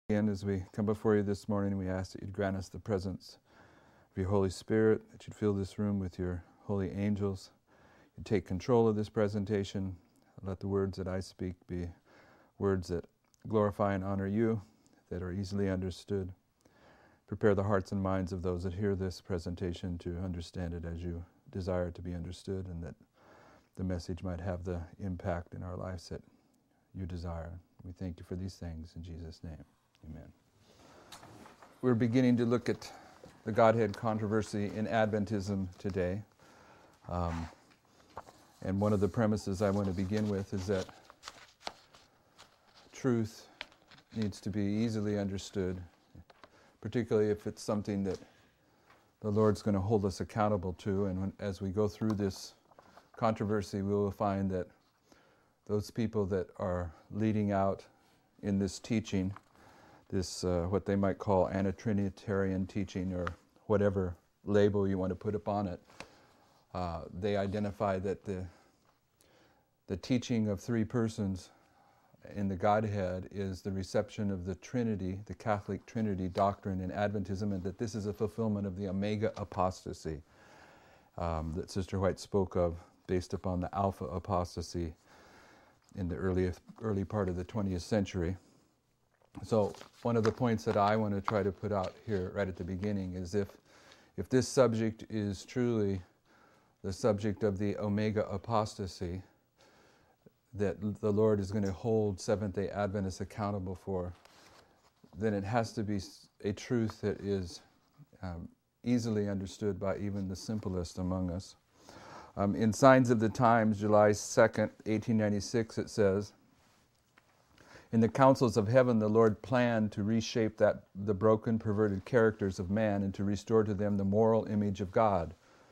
Again, as we come before you this morning, we ask that you'd grant us the presence of your Holy Spirit, that you'd fill this room with your holy angels. You'd take control of this presentation. Let the words that I speak be words that glorify and honor you, that are easily understood. Prepare the hearts and minds of those that hear this presentation to understand it as you desire it to be understood, and that the message might have the impact in our lives that you desire. We thank you for these things in Jesus' name. Amen. We're beginning to look at the Godhead controversy in Adventism today. And one of the premises I want to begin with is that truth needs to be easily understood, particularly if it's something that the Lord's going to hold us accountable to. And as we go through this controversy, we will find that those people that are leading out in this teaching, this what they might call anti-Trinitarian teaching, or whatever label you want to put upon it, they identify that the teaching of three persons in the Godhead is the reception of the Trinity, the Catholic Trinity doctrine in Adventism, and that this is a fulfillment of the Omega apostasy that Sister White spoke of, based upon the Alpha apostasy in the early part of the 20th century. So one of the points that I want to try to put out here right at the beginning is if this subject is truly the subject of the Omega apostasy that the Lord is going to hold Seventh-day Adventists accountable for, then it has to be a truth that is easily understood by even the simplest among us. In Signs of the Times, July 2nd, 1896, it says, "In the councils of heaven, the Lord planned to reshape the broken, perverted characters of man and to restore to them the moral image of God.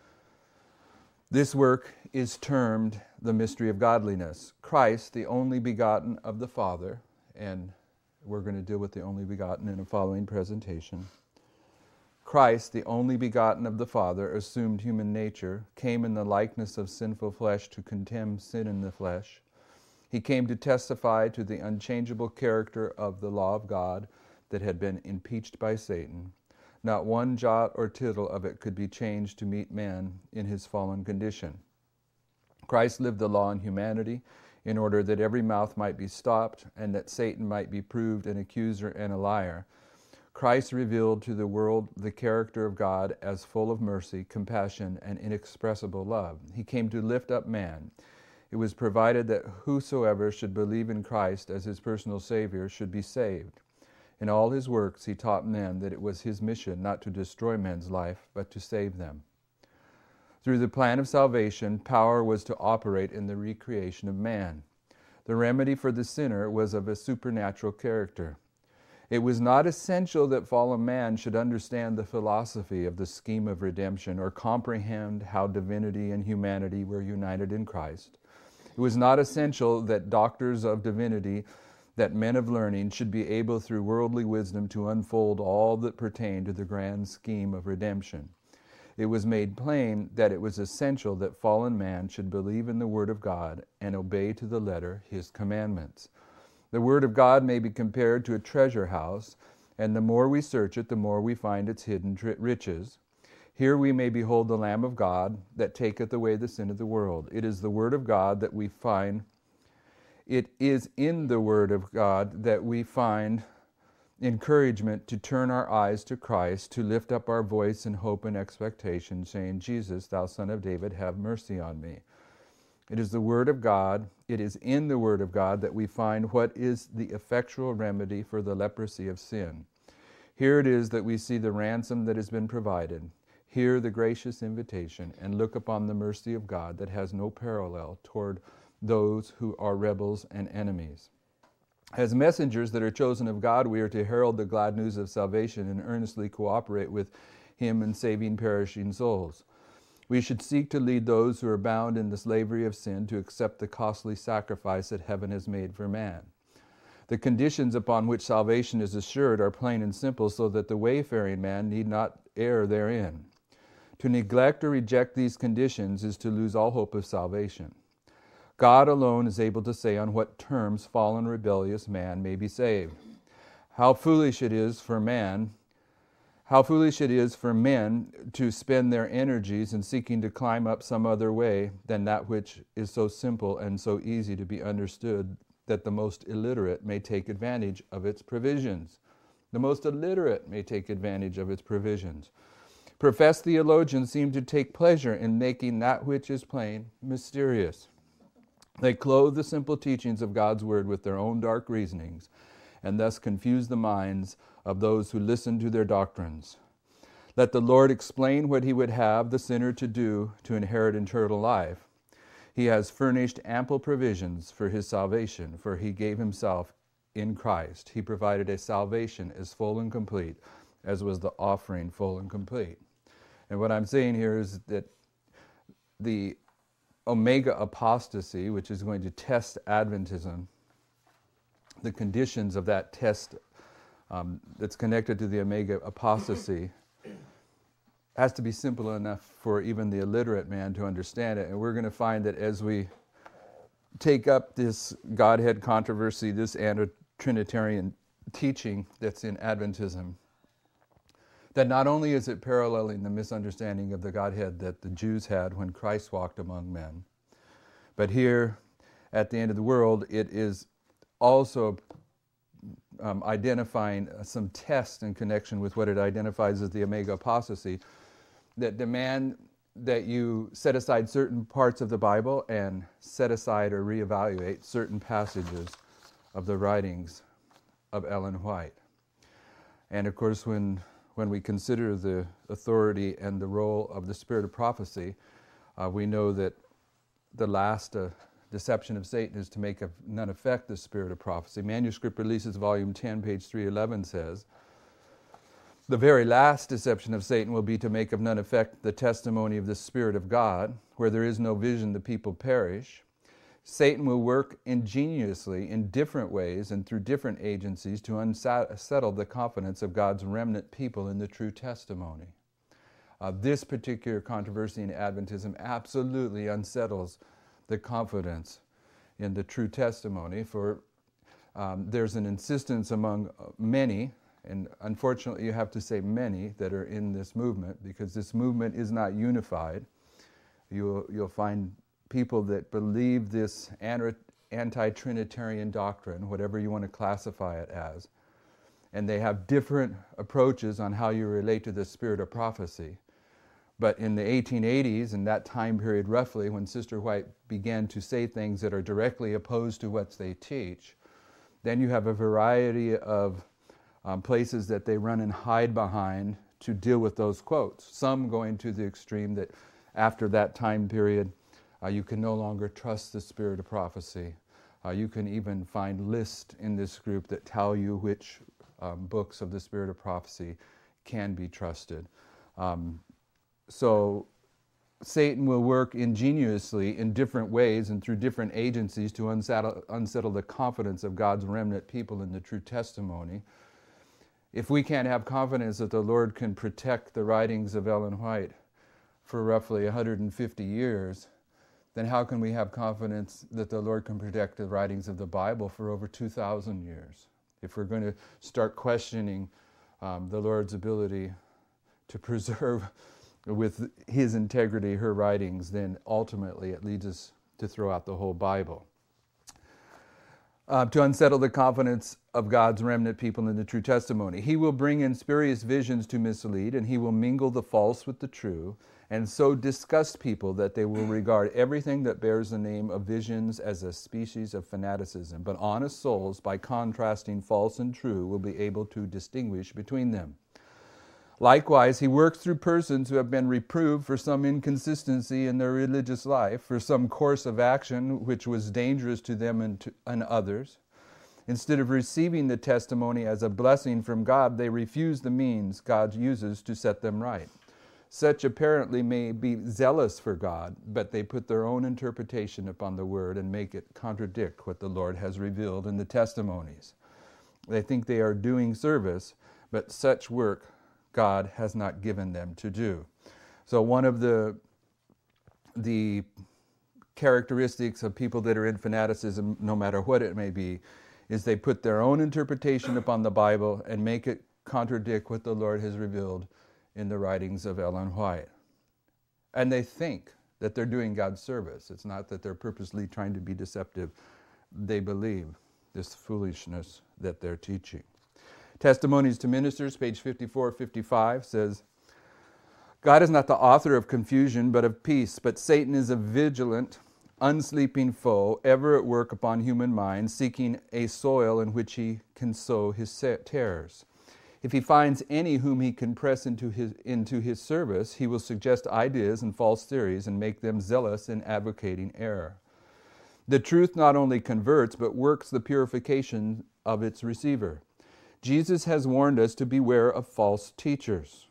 This work is termed the mystery of godliness. Christ, the only begotten of the Father," and we're going to deal with the only begotten in a following presentation. "Christ, the only begotten of the Father, assumed human nature, came in the likeness of sinful flesh to condemn sin in the flesh. He came to testify to the unchangeable character of the law of God that had been impeached by Satan. Not one jot or tittle of it could be changed to meet man in his fallen condition. Christ lived the law in humanity in order that every mouth might be stopped and that Satan might be proved an accuser and a liar. Christ revealed to the world the character of God as full of mercy, compassion, and inexpressible love. He came to lift up man. It was provided that whosoever should believe in Christ as his personal Savior should be saved. In all his works he taught men that it was his mission not to destroy men's life, but to save them. Through the plan of salvation, power was to operate in the recreation of man. The remedy for the sinner was of a supernatural character. It was not essential that fallen man should understand the philosophy of the scheme of redemption or comprehend how divinity and humanity were united in Christ. It was not essential that doctors of divinity, that men of learning, should be able through worldly wisdom to unfold all that pertained to the grand scheme of redemption. It was made plain that it was essential that fallen man should believe in the Word of God and obey to the letter His commandments. The Word of God may be compared to a treasure house, and the more we search it, the more we find its hidden riches. Here we may behold the Lamb of God that taketh away the sin of the world. It is the Word of God that we find. It is in the Word of God that we find encouragement to turn our eyes to Christ, to lift up our voice in hope and expectation, saying, Jesus, thou Son of David, have mercy on me. It is the Word of God, it is in the Word of God that we find what is the effectual remedy for the leprosy of sin. Here it is that we see the ransom that has been provided. Hear the gracious invitation and look upon the mercy of God that has no parallel toward those who are rebels and enemies. As messengers that are chosen of God, we are to herald the glad news of salvation and earnestly cooperate with Him in saving perishing souls. We should seek to lead those who are bound in the slavery of sin to accept the costly sacrifice that heaven has made for man. The conditions upon which salvation is assured are plain and simple, so that the wayfaring man need not err therein. To neglect or reject these conditions is to lose all hope of salvation. God alone is able to say on what terms fallen rebellious man may be saved. How foolish it is for men to spend their energies in seeking to climb up some other way than that which is so simple and so easy to be understood that the most illiterate may take advantage of its provisions. The most illiterate may take advantage of its provisions. Professed theologians seem to take pleasure in making that which is plain mysterious. They clothe the simple teachings of God's Word with their own dark reasonings, and thus confuse the minds of those who listen to their doctrines. Let the Lord explain what He would have the sinner to do to inherit eternal life. He has furnished ample provisions for his salvation, for He gave Himself in Christ. He provided a salvation as full and complete as was the offering full and complete. And what I'm saying here is that the Omega apostasy, which is going to test Adventism, the conditions of that test that's connected to the Omega apostasy, has to be simple enough for even the illiterate man to understand it. And we're going to find that as we take up this Godhead controversy, this anti-Trinitarian teaching that's in Adventism, that not only is it paralleling the misunderstanding of the Godhead that the Jews had when Christ walked among men, but here at the end of the world, it is also identifying some tests in connection with what it identifies as the Omega apostasy, that demand that you set aside certain parts of the Bible and set aside or reevaluate certain passages of the writings of Ellen White. And of course, when we consider the authority and the role of the spirit of prophecy, we know that the last deception of Satan is to make of none effect the spirit of prophecy. Manuscript Releases, Volume 10, page 311 says, the very last deception of Satan will be to make of none effect the testimony of the Spirit of God. Where there is no vision, the people perish. Satan will work ingeniously in different ways and through different agencies to unsettle the confidence of God's remnant people in the true testimony. This particular controversy in Adventism absolutely unsettles the confidence in the true testimony, for there's an insistence among many, and unfortunately you have to say many, that are in this movement, because this movement is not unified. You'll find people that believe this anti-Trinitarian doctrine, whatever you want to classify it as, and they have different approaches on how you relate to the spirit of prophecy. But in the 1880s, in that time period roughly, when Sister White began to say things that are directly opposed to what they teach, then you have a variety of places that they run and hide behind to deal with those quotes. Some going to the extreme that after that time period, you can no longer trust the spirit of prophecy. You can even find lists in this group that tell you which books of the spirit of prophecy can be trusted. So Satan will work ingeniously in different ways and through different agencies to unsettle the confidence of God's remnant people in the true testimony. If we can't have confidence that the Lord can protect the writings of Ellen White for roughly 150 years, then how can we have confidence that the Lord can protect the writings of the Bible for over 2,000 years? If we're going to start questioning the Lord's ability to preserve with His integrity her writings, then ultimately it leads us to throw out the whole Bible. To unsettle the confidence of God's remnant people in the true testimony. He will bring in spurious visions to mislead, and He will mingle the false with the true, and so disgust people that they will regard everything that bears the name of visions as a species of fanaticism. But honest souls, by contrasting false and true, will be able to distinguish between them. Likewise, He works through persons who have been reproved for some inconsistency in their religious life, for some course of action which was dangerous to them and others. Instead of receiving the testimony as a blessing from God, they refuse the means God uses to set them right. Such apparently may be zealous for God, but they put their own interpretation upon the Word and make it contradict what the Lord has revealed in the testimonies. They think they are doing service, but such work God has not given them to do. So one of the characteristics of people that are in fanaticism, no matter what it may be, is they put their own interpretation upon the Bible and make it contradict what the Lord has revealed in the writings of Ellen White. And they think that they're doing God's service. It's not that they're purposely trying to be deceptive. They believe this foolishness that they're teaching. Testimonies to Ministers, page 54-55, says, God is not the author of confusion, but of peace. But Satan is a vigilant, unsleeping foe, ever at work upon human minds, seeking a soil in which he can sow his terrors. If he finds any whom he can press into his service, he will suggest ideas and false theories and make them zealous in advocating error. The truth not only converts, but works the purification of its receiver. Jesus has warned us to beware of false teachers.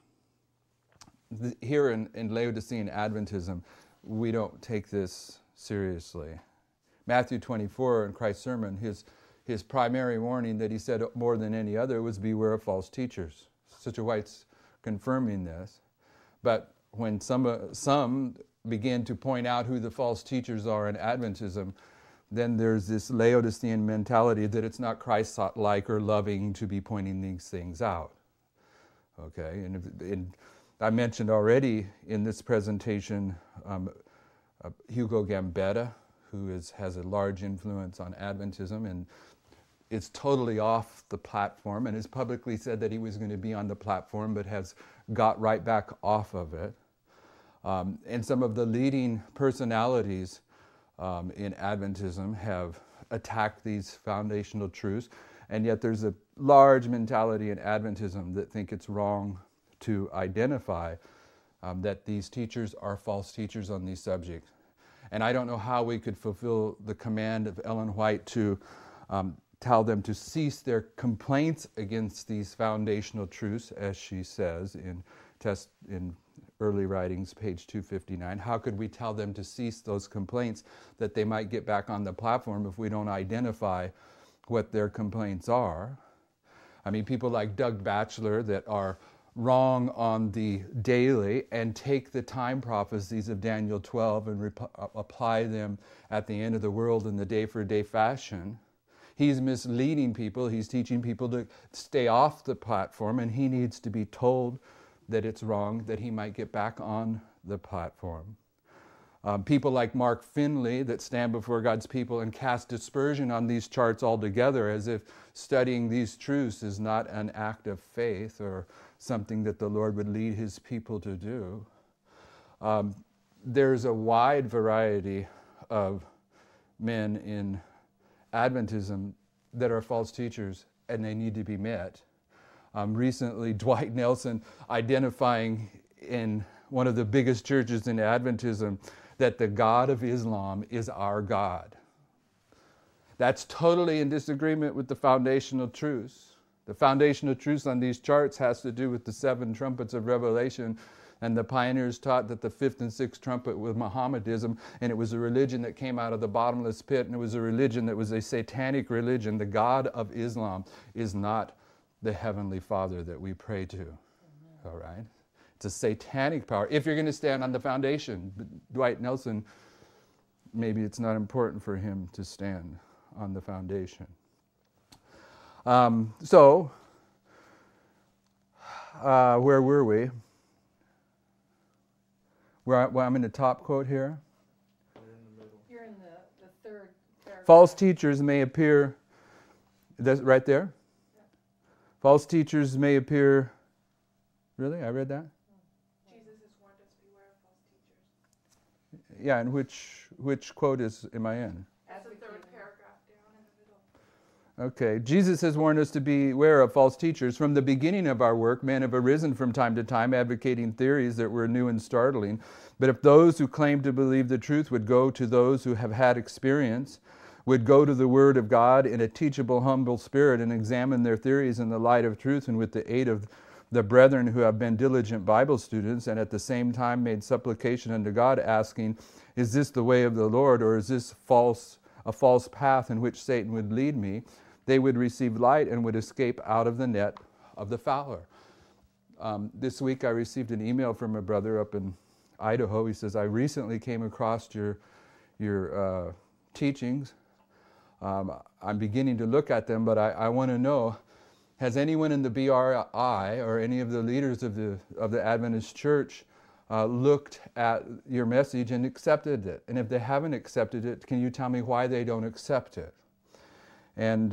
Here in Laodicean Adventism, we don't take this seriously. Matthew 24 in Christ's sermon, his primary warning that he said more than any other was beware of false teachers. Sister White's confirming this. But when some begin to point out who the false teachers are in Adventism, then there's this Laodicean mentality that it's not Christ-like or loving to be pointing these things out. Okay, and I mentioned already in this presentation Hugo Gambetta, who has a large influence on Adventism and is totally off the platform and has publicly said that he was going to be on the platform but has got right back off of it. And some of the leading personalities in Adventism have attacked these foundational truths, and yet there's a large mentality in Adventism that think it's wrong to identify that these teachers are false teachers on these subjects. And I don't know how we could fulfill the command of Ellen White to tell them to cease their complaints against these foundational truths, as she says in early writings, page 259. How could we tell them to cease those complaints that they might get back on the platform if we don't identify what their complaints are? I mean, people like Doug Batchelor that are wrong on the daily and take the time prophecies of Daniel 12 and apply them at the end of the world in the day-for-day fashion. He's misleading people. He's teaching people to stay off the platform, and he needs to be told that it's wrong, that he might get back on the platform. People like Mark Finley that stand before God's people and cast dispersion on these charts altogether as if studying these truths is not an act of faith or something that the Lord would lead his people to do. There's a wide variety of men in Adventism that are false teachers, and they need to be met. Recently, Dwight Nelson identifying in one of the biggest churches in Adventism that the God of Islam is our God. That's totally in disagreement with the foundational truths. The foundational truths on these charts has to do with the 7 trumpets of Revelation, and the pioneers taught that the 5th and 6th trumpet was Mohammedanism, and it was a religion that came out of the bottomless pit, and it was a religion that was a satanic religion. The God of Islam is not the Heavenly Father that we pray to. Mm-hmm. All right? It's a satanic power. If you're going to stand on the foundation, Dwight Nelson, maybe it's not important for him to stand on the foundation. Where were we? I'm in the top quote here. You're in the third paragraph. False teachers may appear, that's right there? Yeah. False teachers may appear, really? I read that? Jesus has warned us to beware of false teachers. Yeah, and which quote am I in? That's the third paragraph down in the middle. Okay, Jesus has warned us to beware of false teachers. From the beginning of our work, men have arisen from time to time advocating theories that were new and startling. But if those who claim to believe the truth would go to those who have had experience, would go to the Word of God in a teachable, humble spirit and examine their theories in the light of truth and with the aid of the brethren who have been diligent Bible students and at the same time made supplication unto God, asking, is this the way of the Lord, or is this a false path in which Satan would lead me? They would receive light and would escape out of the net of the fowler. This week I received an email from a brother up in Idaho. He says, I recently came across your teachings I'm beginning to look at them, but I want to know, has anyone in the BRI or any of the leaders of the Adventist Church looked at your message and accepted it? And if they haven't accepted it, can you tell me why they don't accept it? And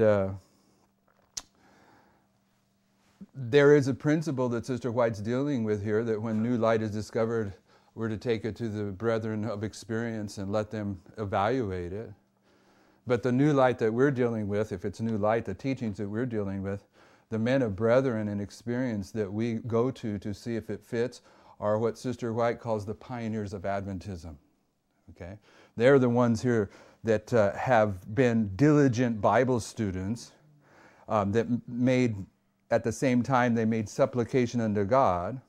there is a principle that Sister White's dealing with here, that when new light is discovered, we're to take it to the brethren of experience and let them evaluate it. But the new light that we're dealing with, if it's new light, the teachings that we're dealing with, the men of brethren and experience that we go to see if it fits, are what Sister White calls the pioneers of Adventism. Okay? They're the ones here that have been diligent Bible students that made, at the same time, they made supplication unto God.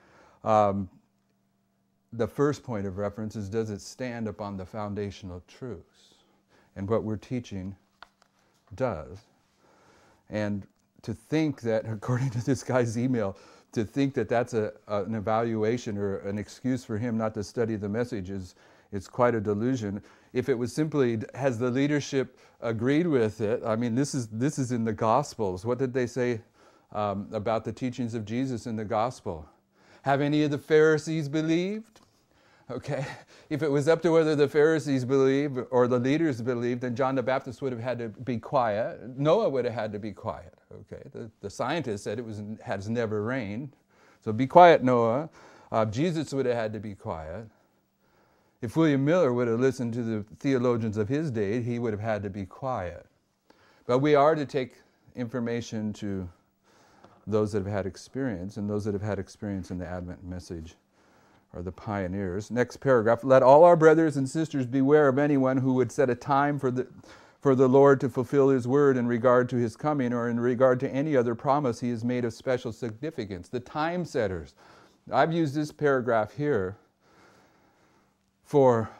The first point of reference is, does it stand upon the foundational truths? And what we're teaching does. And to think that, according to this guy's email, to think that that's an evaluation or an excuse for him not to study the message is quite a delusion. If it was simply, has the leadership agreed with it? I mean, this is in the Gospels. What did they say about the teachings of Jesus in the Gospel? Have any of the Pharisees believed? Okay, if it was up to whether the Pharisees believed or the leaders believed, then John the Baptist would have had to be quiet. Noah would have had to be quiet. Okay, the scientists said it has never rained, so be quiet, Noah. Jesus would have had to be quiet. If William Miller would have listened to the theologians of his day, he would have had to be quiet. But we are to take information to those that have had experience, and those that have had experience in the Advent message are the pioneers. Next paragraph, let all our brothers and sisters beware of anyone who would set a time for the Lord to fulfill His word in regard to His coming or in regard to any other promise He has made of special significance. The time setters. I've used this paragraph here for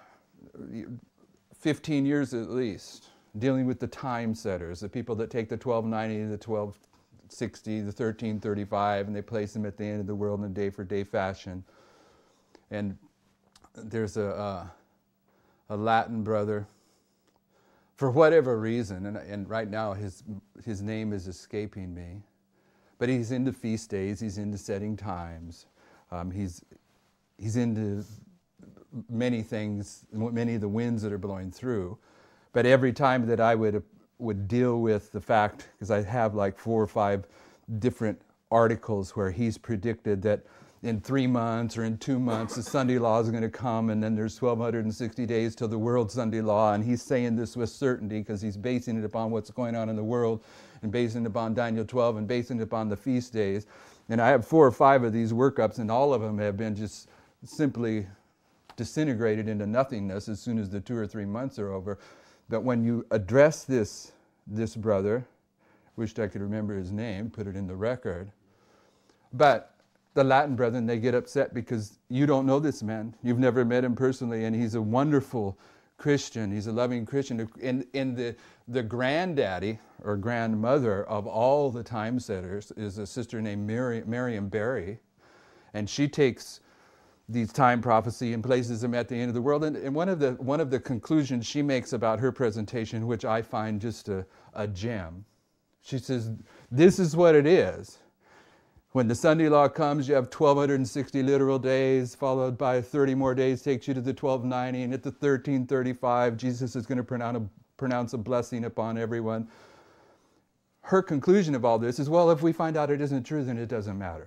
15 years at least, dealing with the time setters, the people that take the 1290, the 1260, the 1335, and they place them at the end of the world in a day-for-day fashion. And there's a Latin brother, for whatever reason, and right now his name is escaping me, but he's into feast days, he's into setting times, he's into many things, many of the winds that are blowing through. But every time that I would deal with the fact, because I have like 4 or 5 different articles where he's predicted that in 3 months or in 2 months, the Sunday law is going to come, and then there's 1,260 days till the world Sunday law, and he's saying this with certainty because he's basing it upon what's going on in the world, and basing it upon Daniel 12, and basing it upon the feast days. And I have 4 or 5 of these workups, and all of them have been just simply disintegrated into nothingness as soon as the 2 or 3 months are over. But when you address this brother, wished I could remember his name, put it in the record, but the Latin brethren, they get upset because you don't know this man. You've never met him personally, and he's a wonderful Christian. He's a loving Christian. And the granddaddy or grandmother of all the time setters is a sister named Miriam Barry, and she takes these time prophecy and places them at the end of the world. And one of the conclusions she makes about her presentation, which I find just a gem, she says, this is what it is. When the Sunday law comes, you have 1,260 literal days, followed by 30 more days, takes you to the 1290, and at the 1335, Jesus is going to pronounce a blessing upon everyone. Her conclusion of all this is, well, if we find out it isn't true, then it doesn't matter.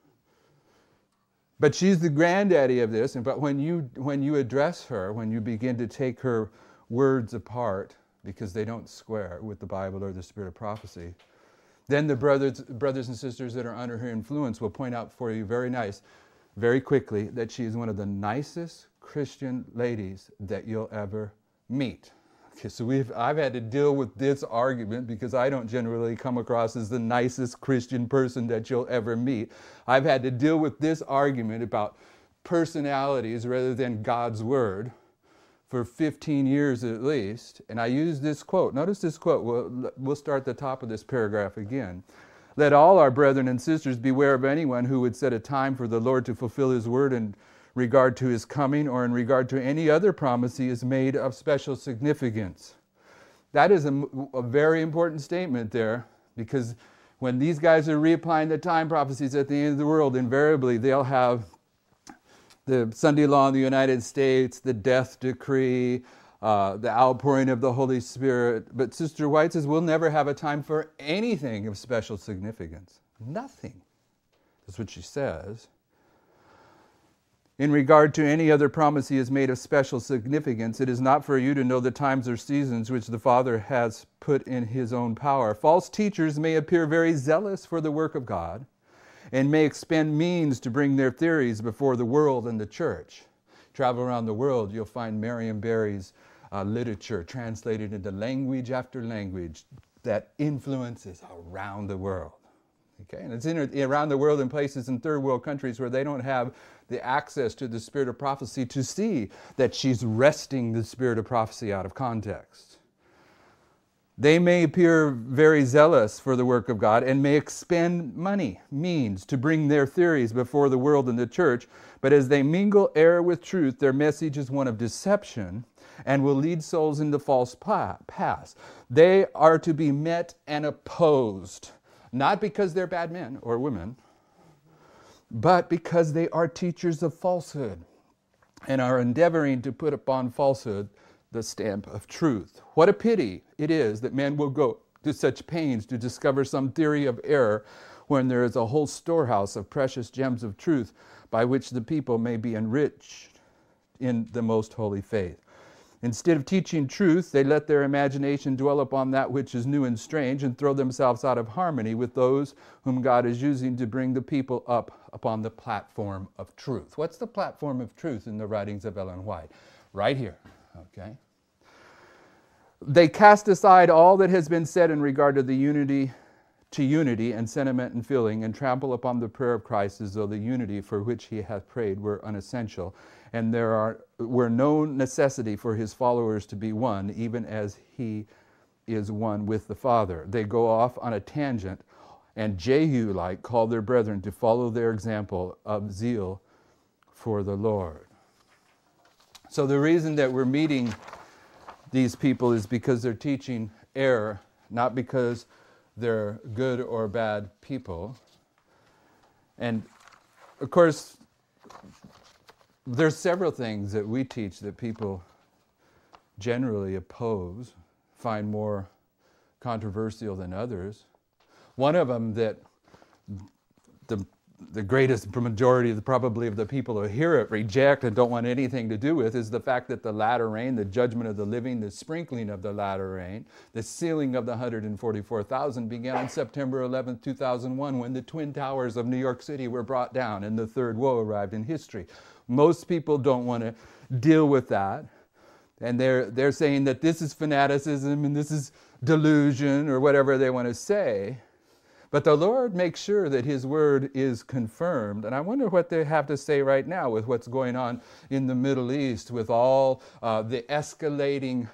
But she's the granddaddy of this, but when you address her, when you begin to take her words apart, because they don't square with the Bible or the spirit of prophecy, then the brothers and sisters that are under her influence will point out for you very quickly, that she is one of the nicest Christian ladies that you'll ever meet. Okay, so I've had to deal with this argument because I don't generally come across as the nicest Christian person that you'll ever meet. I've had to deal with this argument about personalities rather than God's Word for 15 years at least, and I use this quote. Notice this quote. We'll start at the top of this paragraph again. Let all our brethren and sisters beware of anyone who would set a time for the Lord to fulfill His word in regard to His coming or in regard to any other promise He has made of special significance. That is a very important statement there, because when these guys are reapplying the time prophecies at the end of the world, invariably they'll have the Sunday law in the United States, the death decree, the outpouring of the Holy Spirit. But Sister White says we'll never have a time for anything of special significance. Nothing. That's what she says. In regard to any other promise he has made of special significance, it is not for you to know the times or seasons which the Father has put in his own power. False teachers may appear very zealous for the work of God and may expend means to bring their theories before the world and the church. Travel around the world, you'll find Marion Barry's literature translated into language after language that influences around the world. Okay, and it's around the world in places in third world countries where they don't have the access to the spirit of prophecy to see that she's wresting the spirit of prophecy out of context. They may appear very zealous for the work of God and may expend means to bring their theories before the world and the church, but as they mingle error with truth, their message is one of deception and will lead souls into false paths. They are to be met and opposed, not because they're bad men or women, but because they are teachers of falsehood and are endeavoring to put upon falsehood the stamp of truth. What a pity it is that men will go to such pains to discover some theory of error when there is a whole storehouse of precious gems of truth by which the people may be enriched in the most holy faith. Instead of teaching truth, they let their imagination dwell upon that which is new and strange and throw themselves out of harmony with those whom God is using to bring the people up upon the platform of truth. What's the platform of truth in the writings of Ellen White? Right here, okay? They cast aside all that has been said in regard to unity and sentiment and feeling, and trample upon the prayer of Christ as though the unity for which he hath prayed were unessential, and there were no necessity for his followers to be one, even as he is one with the Father. They go off on a tangent, and Jehu-like call their brethren to follow their example of zeal for the Lord. So the reason that we're meeting these people is because they're teaching error, not because they're good or bad people. And of course, there's several things that we teach that people generally oppose, find more controversial than others. One of them that the greatest majority probably of the people who hear it reject and don't want anything to do with is the fact that the latter rain, the judgment of the living, the sprinkling of the latter rain, the sealing of the 144,000 began on September 11, 2001, when the Twin Towers of New York City were brought down and the third woe arrived in history. Most people don't want to deal with that, and they're saying that this is fanaticism and this is delusion or whatever they want to say. But the Lord makes sure that his word is confirmed. And I wonder what they have to say right now with what's going on in the Middle East, with all the escalating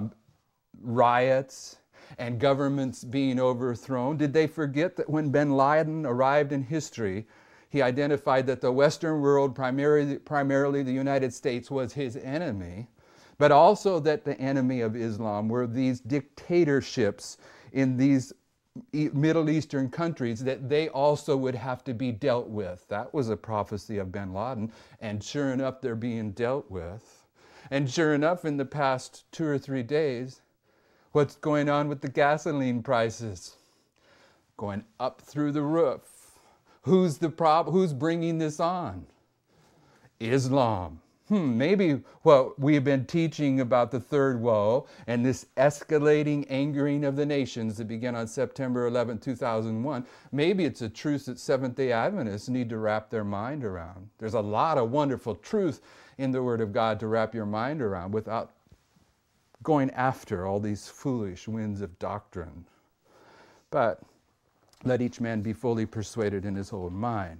riots and governments being overthrown. Did they forget that when bin Laden arrived in history, he identified that the Western world, primarily the United States, was his enemy, but also that the enemy of Islam were these dictatorships in these Middle Eastern countries that they also would have to be dealt with. That was a prophecy of bin Laden, and sure enough, they're being dealt with. And sure enough, in the past 2 or 3 days, what's going on with the gasoline prices? Going up through the roof. Who's bringing this on? Islam. Maybe what we've been teaching about the third woe and this escalating angering of the nations that began on September 11, 2001, maybe it's a truth that Seventh-day Adventists need to wrap their mind around. There's a lot of wonderful truth in the Word of God to wrap your mind around without going after all these foolish winds of doctrine. But let each man be fully persuaded in his own mind.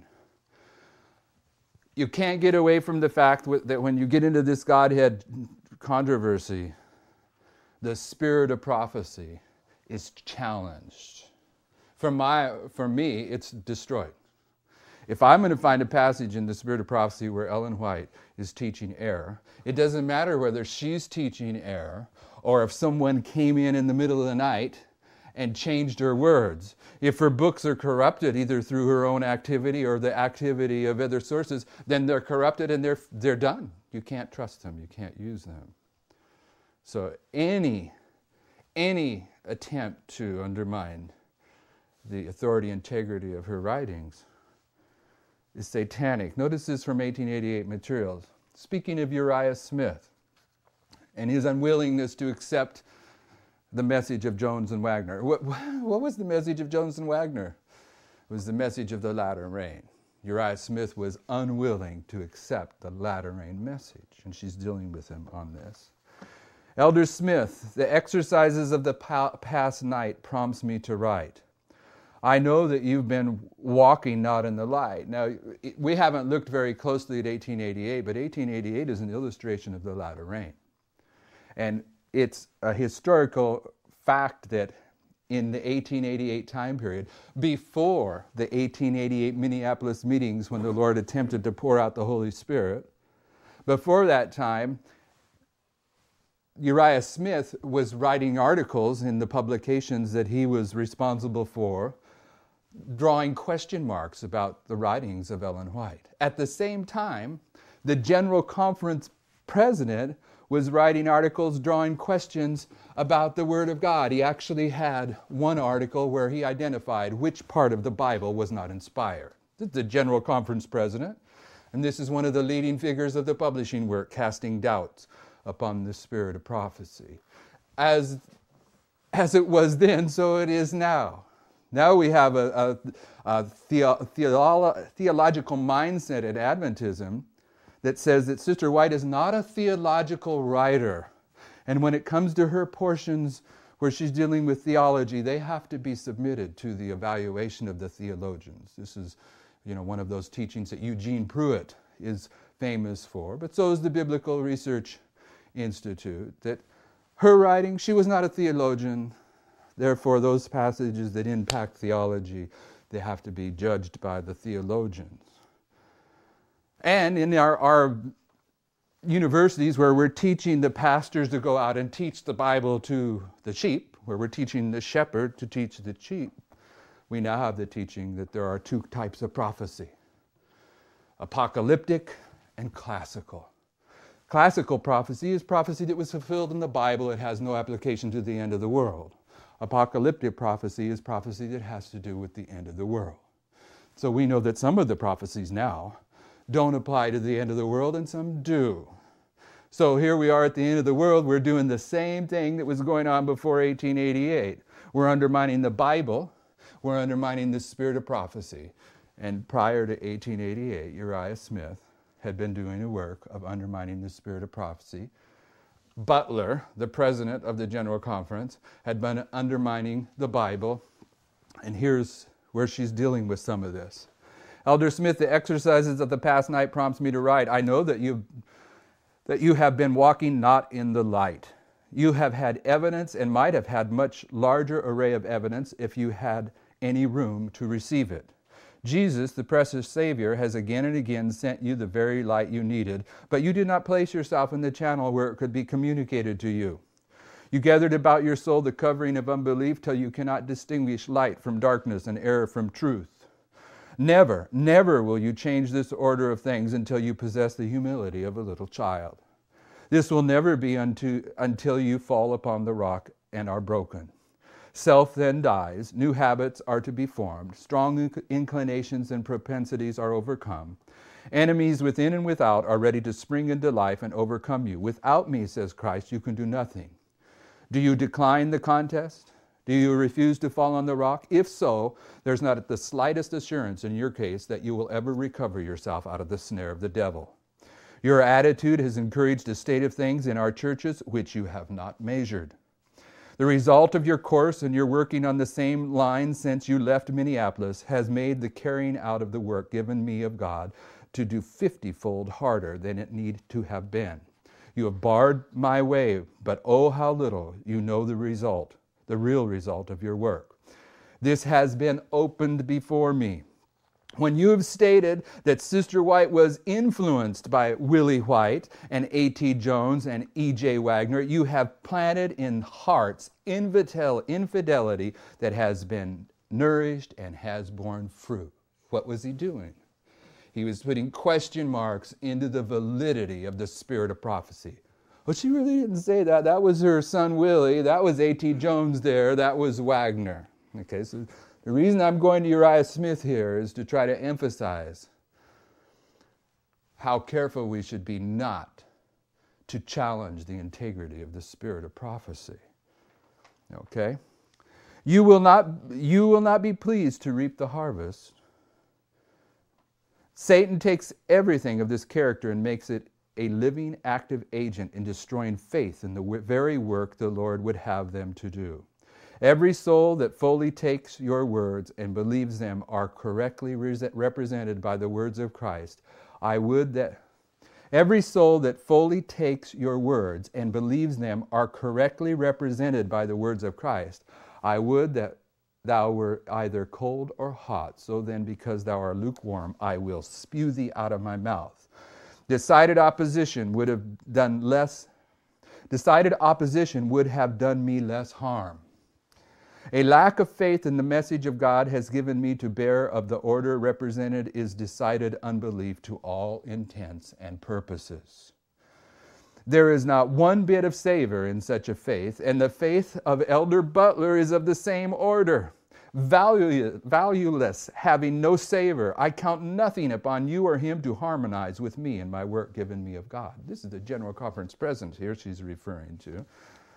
You can't get away from the fact that when you get into this Godhead controversy, the spirit of prophecy is challenged. For me, it's destroyed. If I'm going to find a passage in the spirit of prophecy where Ellen White is teaching error, it doesn't matter whether she's teaching error or if someone came in the middle of the night and changed her words. If her books are corrupted, either through her own activity or the activity of other sources, then they're corrupted and they're done. You can't trust them. You can't use them. So any attempt to undermine the authority and integrity of her writings is satanic. Notice this from 1888 materials. Speaking of Uriah Smith and his unwillingness to accept the message of Jones and Wagner. What was the message of Jones and Wagner? It was the message of the latter rain. Uriah Smith was unwilling to accept the latter rain message, and she's dealing with him on this. Elder Smith, the exercises of the past night prompts me to write. I know that you've been walking not in the light. Now, we haven't looked very closely at 1888, but 1888 is an illustration of the latter rain. And it's a historical fact that in the 1888 time period, before the 1888 Minneapolis meetings when the Lord attempted to pour out the Holy Spirit, before that time, Uriah Smith was writing articles in the publications that he was responsible for, drawing question marks about the writings of Ellen White. At the same time, the General Conference president was writing articles drawing questions about the Word of God. He actually had one article where he identified which part of the Bible was not inspired. This is the General Conference president, and this is one of the leading figures of the publishing work, casting doubts upon the spirit of prophecy. As it was then, so it is now. Now we have a theological mindset at Adventism that says that Sister White is not a theological writer. And when it comes to her portions where she's dealing with theology, they have to be submitted to the evaluation of the theologians. This is, one of those teachings that Eugene Pruitt is famous for, but so is the Biblical Research Institute, that her writing, she was not a theologian. Therefore, those passages that impact theology, they have to be judged by the theologians. And in our universities where we're teaching the pastors to go out and teach the Bible to the sheep, where we're teaching the shepherd to teach the sheep, we now have the teaching that there are two types of prophecy: apocalyptic and classical. Classical prophecy is prophecy that was fulfilled in the Bible. It has no application to the end of the world. Apocalyptic prophecy is prophecy that has to do with the end of the world. So we know that some of the prophecies now don't apply to the end of the world, and some do. So here we are at the end of the world. We're doing the same thing that was going on before 1888. We're undermining the Bible. We're undermining the spirit of prophecy. And prior to 1888, Uriah Smith had been doing a work of undermining the spirit of prophecy. Butler, the president of the General Conference, had been undermining the Bible. And here's where she's dealing with some of this. Elder Smith, the exercises of the past night prompts me to write. I know that you have been walking not in the light. You have had evidence and might have had much larger array of evidence if you had any room to receive it. Jesus, the precious Savior, has again and again sent you the very light you needed, but you did not place yourself in the channel where it could be communicated to you. You gathered about your soul the covering of unbelief till you cannot distinguish light from darkness and error from truth. Never, never will you change this order of things until you possess the humility of a little child. This will never be until you fall upon the rock and are broken. Self then dies, new habits are to be formed, strong inclinations and propensities are overcome. Enemies within and without are ready to spring into life and overcome you. Without me, says Christ, you can do nothing. Do you decline the contest? Do you refuse to fall on the rock? If so, there's not the slightest assurance in your case that you will ever recover yourself out of the snare of the devil. Your attitude has encouraged a state of things in our churches which you have not measured. The result of your course and your working on the same line since you left Minneapolis has made the carrying out of the work given me of God to do 50-fold harder than it need to have been. You have barred my way, but oh, how little you know the result, the real result of your work. This has been opened before me. When you have stated that Sister White was influenced by Willie White and A.T. Jones and E.J. Wagner, you have planted in hearts infidelity that has been nourished and has borne fruit. What was he doing? He was putting question marks into the validity of the spirit of prophecy. Well, she really didn't say that. That was her son Willie. That was A.T. Jones there. That was Wagner. Okay, so the reason I'm going to Uriah Smith here is to try to emphasize how careful we should be not to challenge the integrity of the spirit of prophecy. Okay? You will not be pleased to reap the harvest. Satan takes everything of this character and makes it a living, active agent in destroying faith in the very work the Lord would have them to do. Every soul that fully takes your words and believes them are correctly represented by the words of Christ. Every soul that fully takes your words and believes them are correctly represented by the words of Christ. I would that thou were either cold or hot. So then, because thou art lukewarm, I will spew thee out of my mouth. Decided opposition would have done me less harm. A lack of faith in the message of God has given me to bear of the order represented is decided unbelief to all intents and purposes. There is not one bit of savor in such a faith, and the faith of Elder Butler is of the same order. Valueless, having no savor, I count nothing upon you or him to harmonize with me in my work given me of God. This is the General Conference present here she's referring to.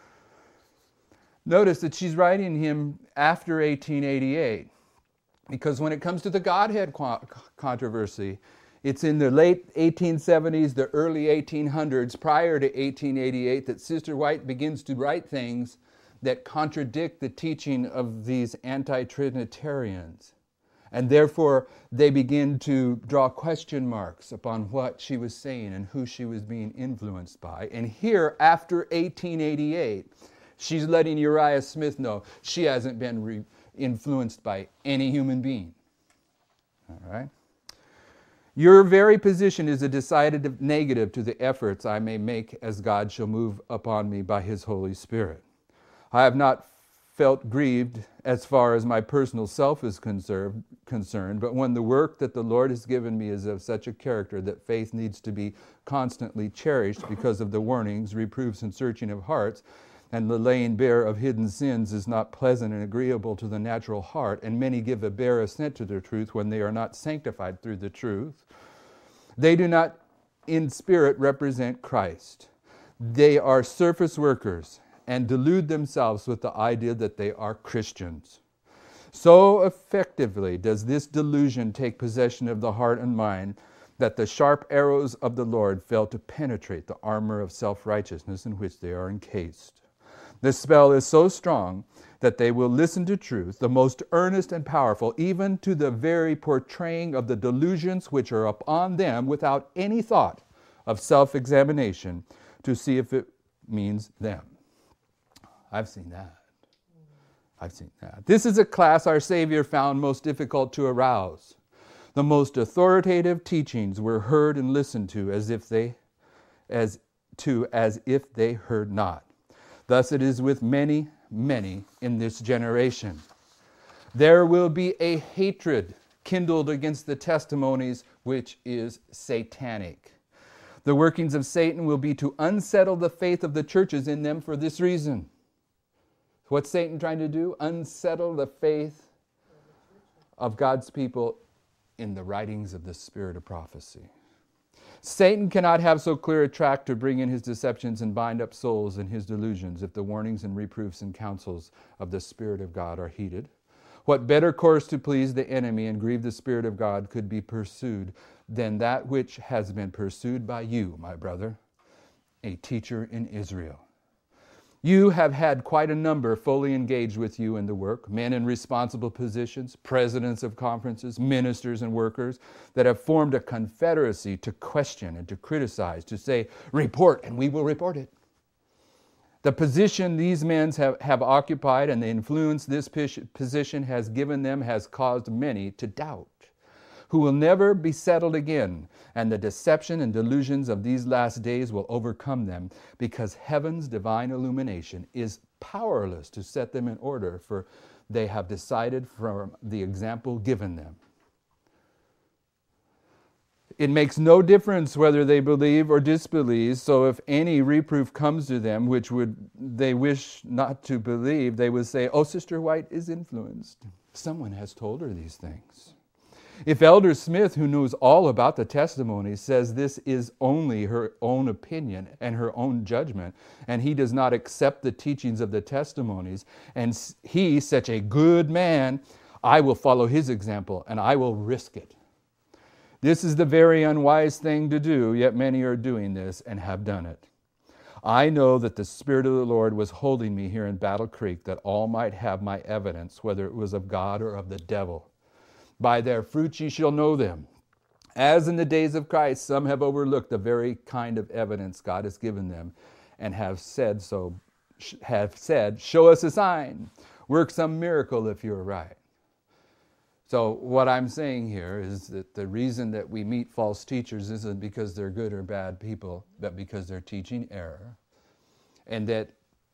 Notice that she's writing him after 1888, because when it comes to the Godhead controversy, it's in the late 1870s, the early 1800s, prior to 1888, that Sister White begins to write things that contradict the teaching of these anti-Trinitarians. And therefore, they begin to draw question marks upon what she was saying and who she was being influenced by. And here, after 1888, she's letting Uriah Smith know she hasn't been influenced by any human being. All right? Your very position is a decided negative to the efforts I may make as God shall move upon me by His Holy Spirit. I have not felt grieved as far as my personal self is concerned, but when the work that the Lord has given me is of such a character that faith needs to be constantly cherished because of the warnings, reproofs, and searching of hearts, and the laying bare of hidden sins is not pleasant and agreeable to the natural heart, and many give a bare assent to the truth when they are not sanctified through the truth. They do not in spirit represent Christ. They are surface workers and delude themselves with the idea that they are Christians. So effectively does this delusion take possession of the heart and mind that the sharp arrows of the Lord fail to penetrate the armor of self-righteousness in which they are encased. The spell is so strong that they will listen to truth, the most earnest and powerful, even to the very portraying of the delusions which are upon them without any thought of self-examination to see if it means them. I've seen that. I've seen that. This is a class our Savior found most difficult to arouse. The most authoritative teachings were heard and listened to as if they heard not. Thus it is with many, many in this generation. There will be a hatred kindled against the testimonies which is satanic. The workings of Satan will be to unsettle the faith of the churches in them for this reason. What's Satan trying to do? Unsettle the faith of God's people in the writings of the spirit of prophecy. Satan cannot have so clear a track to bring in his deceptions and bind up souls in his delusions if the warnings and reproofs and counsels of the Spirit of God are heeded. What better course to please the enemy and grieve the Spirit of God could be pursued than that which has been pursued by you, my brother, a teacher in Israel? You have had quite a number fully engaged with you in the work, men in responsible positions, presidents of conferences, ministers and workers that have formed a confederacy to question and to criticize, to say, report, and we will report it. The position these men have occupied and the influence this position has given them has caused many to doubt. who will never be settled again, and the deception and delusions of these last days will overcome them, because heaven's divine illumination is powerless to set them in order, for they have decided from the example given them. It makes no difference whether they believe or disbelieve, so if any reproof comes to them, which they wish not to believe, they would say, "Oh, Sister White is influenced. Someone has told her these things." If Elder Smith, who knows all about the testimony, says this is only her own opinion and her own judgment, and he does not accept the teachings of the testimonies, and he, such a good man, I will follow his example, and I will risk it. This is the very unwise thing to do, yet many are doing this and have done it. I know that the Spirit of the Lord was holding me here in Battle Creek, that all might have my evidence, whether it was of God or of the devil. By their fruits ye shall know them. As in the days of Christ, some have overlooked the very kind of evidence God has given them, and have said, "Show us a sign. Work some miracle if you're right." So what I'm saying here is that the reason that we meet false teachers isn't because they're good or bad people, but because they're teaching error. And that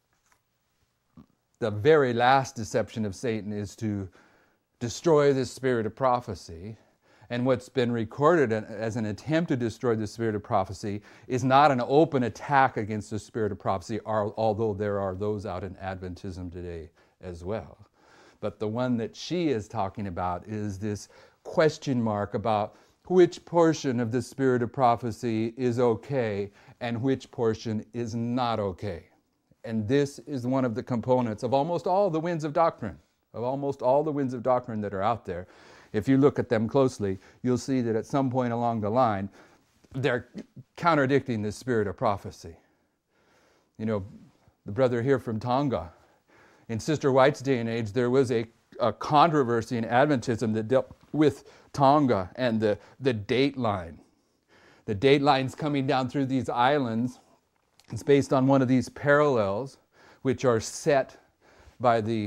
the very last deception of Satan is to destroy the spirit of prophecy. And what's been recorded as an attempt to destroy the spirit of prophecy is not an open attack against the spirit of prophecy, although there are those out in Adventism today as well. But the one that she is talking about is this question mark about which portion of the spirit of prophecy is okay and which portion is not okay. And this is one of the components of almost all the winds of doctrine, that are out there. If you look at them closely, you'll see that at some point along the line, they're contradicting the spirit of prophecy. You know, the brother here from Tonga, in Sister White's day and age, there was a controversy in Adventism that dealt with Tonga and the date line. The date line's coming down through these islands. It's based on one of these parallels, which are set by the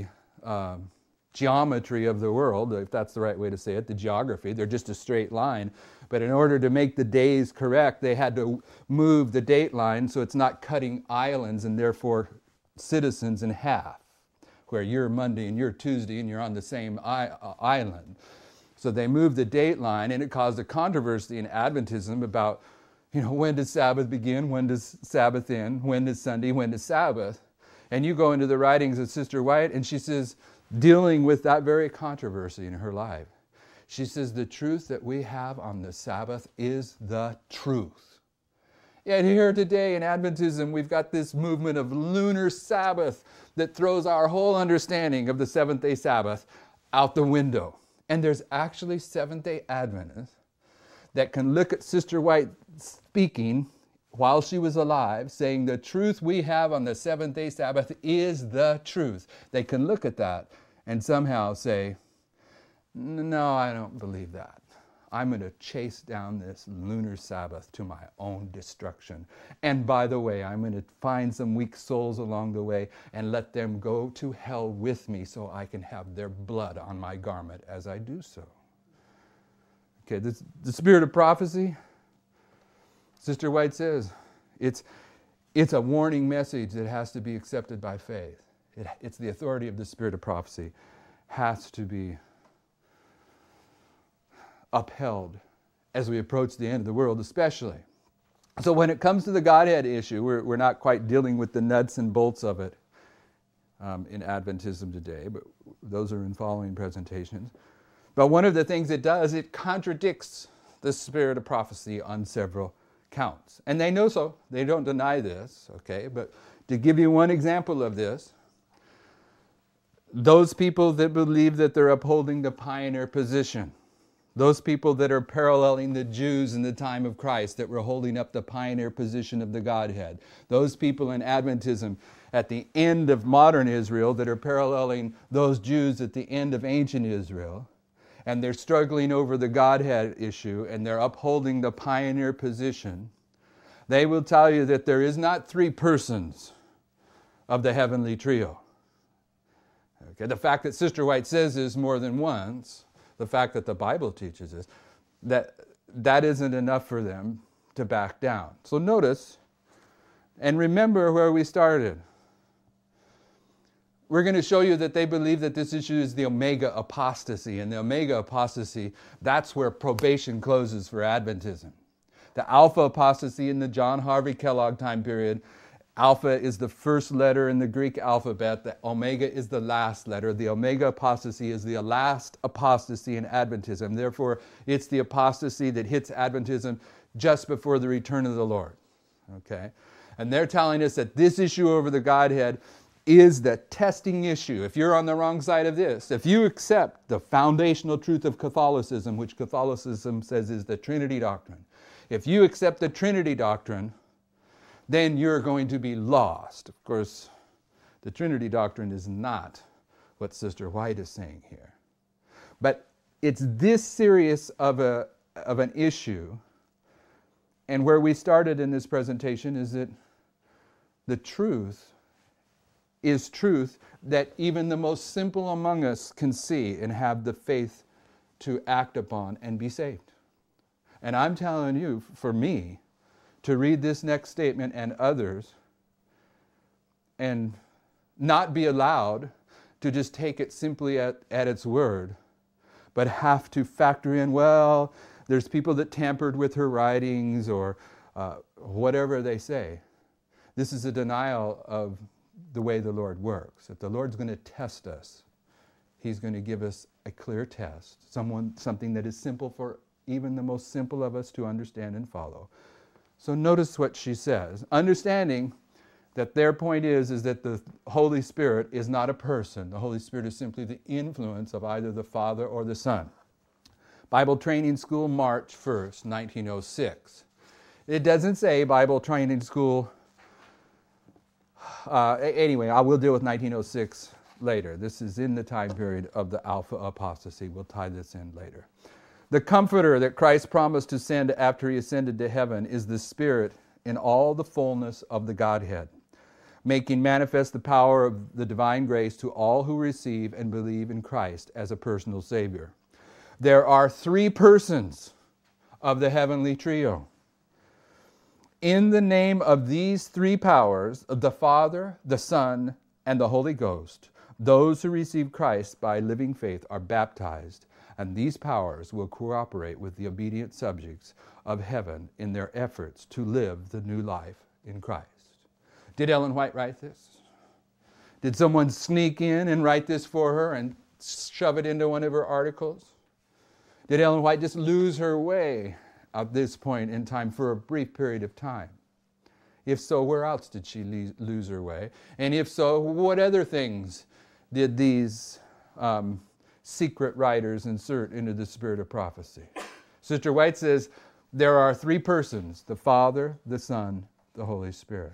geometry of the world, if that's the right way to say it, the geography. They're just a straight line. But in order to make the days correct, they had to move the date line so it's not cutting islands and therefore citizens in half, where you're Monday and you're Tuesday and you're on the same island. So they moved the date line, and it caused a controversy in Adventism about, when does Sabbath begin, when does Sabbath end, when does Sunday, when does Sabbath? And you go into the writings of Sister White, and she says, dealing with that very controversy in her life, she says, the truth that we have on the Sabbath is the truth. Yet here today in Adventism, we've got this movement of lunar Sabbath that throws our whole understanding of the seventh-day Sabbath out the window. And there's actually Seventh-day Adventists that can look at Sister White speaking while she was alive, saying the truth we have on the seventh-day Sabbath is the truth. They can look at that and somehow say, no, I don't believe that. I'm going to chase down this lunar Sabbath to my own destruction. And by the way, I'm going to find some weak souls along the way and let them go to hell with me so I can have their blood on my garment as I do so. Okay, the spirit of prophecy, Sister White says, it's a warning message that has to be accepted by faith. It's the authority of the spirit of prophecy has to be upheld as we approach the end of the world especially. So when it comes to the Godhead issue, we're not quite dealing with the nuts and bolts of it in Adventism today, but those are in following presentations. But one of the things it does, it contradicts the spirit of prophecy on several counts. And they know so. They don't deny this, okay? But to give you one example of this, those people that believe that they're upholding the pioneer position, those people that are paralleling the Jews in the time of Christ that were holding up the pioneer position of the Godhead, those people in Adventism at the end of modern Israel that are paralleling those Jews at the end of ancient Israel, and they're struggling over the Godhead issue and they're upholding the pioneer position, they will tell you that there is not three persons of the heavenly trio. Okay, the fact that Sister White says this more than once, the fact that the Bible teaches this, that isn't enough for them to back down. So notice, and remember where we started. We're going to show you that they believe that this issue is the Omega apostasy. And the Omega apostasy, that's where probation closes for Adventism. The Alpha apostasy in the John Harvey Kellogg time period, Alpha is the first letter in the Greek alphabet. The Omega is the last letter. The Omega apostasy is the last apostasy in Adventism. Therefore, it's the apostasy that hits Adventism just before the return of the Lord. Okay? And they're telling us that this issue over the Godhead is the testing issue. If you're on the wrong side of this, if you accept the foundational truth of Catholicism, which Catholicism says is the Trinity doctrine, if you accept the Trinity doctrine, then you're going to be lost. Of course, the Trinity doctrine is not what Sister White is saying here. But it's this serious of an issue, and where we started in this presentation is that the truth is truth that even the most simple among us can see and have the faith to act upon and be saved. And I'm telling you, for me, to read this next statement and others and not be allowed to just take it simply at its word, but have to factor in, well, there's people that tampered with her writings or whatever they say. This is a denial of the way the Lord works. If the Lord's going to test us, He's going to give us a clear test, something that is simple for even the most simple of us to understand and follow. So notice what she says, understanding that their point is that the Holy Spirit is not a person. The Holy Spirit is simply the influence of either the Father or the Son. Bible Training School, March 1st, 1906. It doesn't say Bible Training School. Anyway, I will deal with 1906 later. This is in the time period of the Alpha apostasy. We'll tie this in later. The Comforter that Christ promised to send after He ascended to heaven is the Spirit in all the fullness of the Godhead, making manifest the power of the divine grace to all who receive and believe in Christ as a personal Savior. There are three persons of the heavenly trio. In the name of these three powers, the Father, the Son, and the Holy Ghost, those who receive Christ by living faith are baptized, and these powers will cooperate with the obedient subjects of heaven in their efforts to live the new life in Christ. Did Ellen White write this? Did someone sneak in and write this for her and shove it into one of her articles? Did Ellen White just lose her way at this point in time for a brief period of time? If so, where else did she lose her way? And if so, what other things did these secret writers insert into the spirit of prophecy? Sister White says there are three persons, the Father, the Son, the Holy Spirit.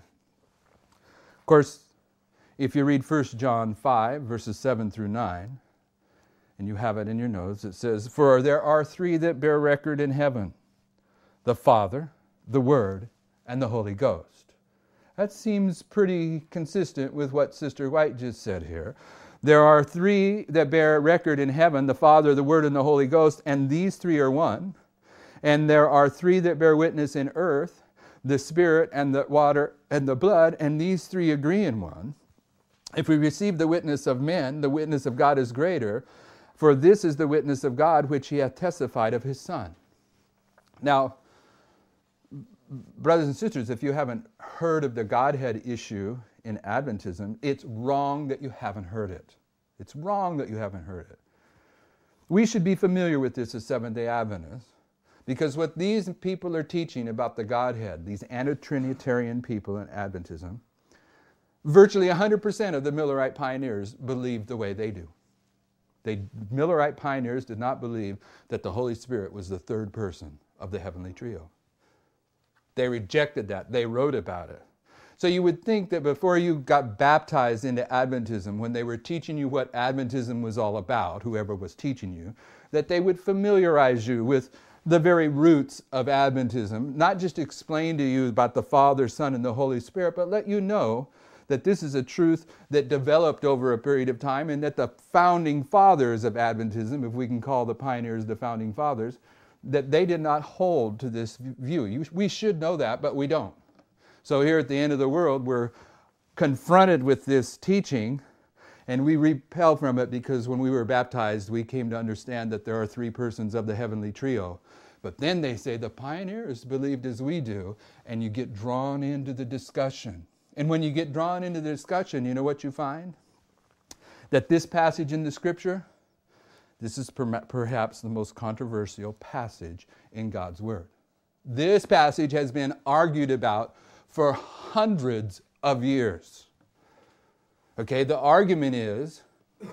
Of course, if you read 1 John 5, verses 7 through 9, and you have it in your notes, it says, "For there are three that bear record in heaven, the Father, the Word, and the Holy Ghost." That seems pretty consistent with what Sister White just said here. There are three that bear record in heaven, the Father, the Word, and the Holy Ghost, and these three are one. And there are three that bear witness in earth, the Spirit and the water and the blood, and these three agree in one. If we receive the witness of men, the witness of God is greater, for this is the witness of God which He hath testified of His Son. Now, brothers and sisters, if you haven't heard of the Godhead issue in Adventism, it's wrong that you haven't heard it. It's wrong that you haven't heard it. We should be familiar with this as Seventh-day Adventists, because what these people are teaching about the Godhead, these anti-Trinitarian people in Adventism, virtually 100% of the Millerite pioneers believed the way they do. Millerite pioneers did not believe that the Holy Spirit was the third person of the heavenly trio. They rejected that. They wrote about it. So you would think that before you got baptized into Adventism, when they were teaching you what Adventism was all about, whoever was teaching you, that they would familiarize you with the very roots of Adventism, not just explain to you about the Father, Son, and the Holy Spirit, but let you know that this is a truth that developed over a period of time, and that the founding fathers of Adventism, if we can call the pioneers the founding fathers, that they did not hold to this view. We should know that, but we don't. So here at the end of the world, we're confronted with this teaching, and we repel from it because when we were baptized, we came to understand that there are three persons of the heavenly trio. But then they say the pioneers believed as we do, and you get drawn into the discussion. And when you get drawn into the discussion, you know what you find? That this passage in the Scripture, this is perhaps the most controversial passage in God's Word. This passage has been argued about for hundreds of years. Okay, the argument is,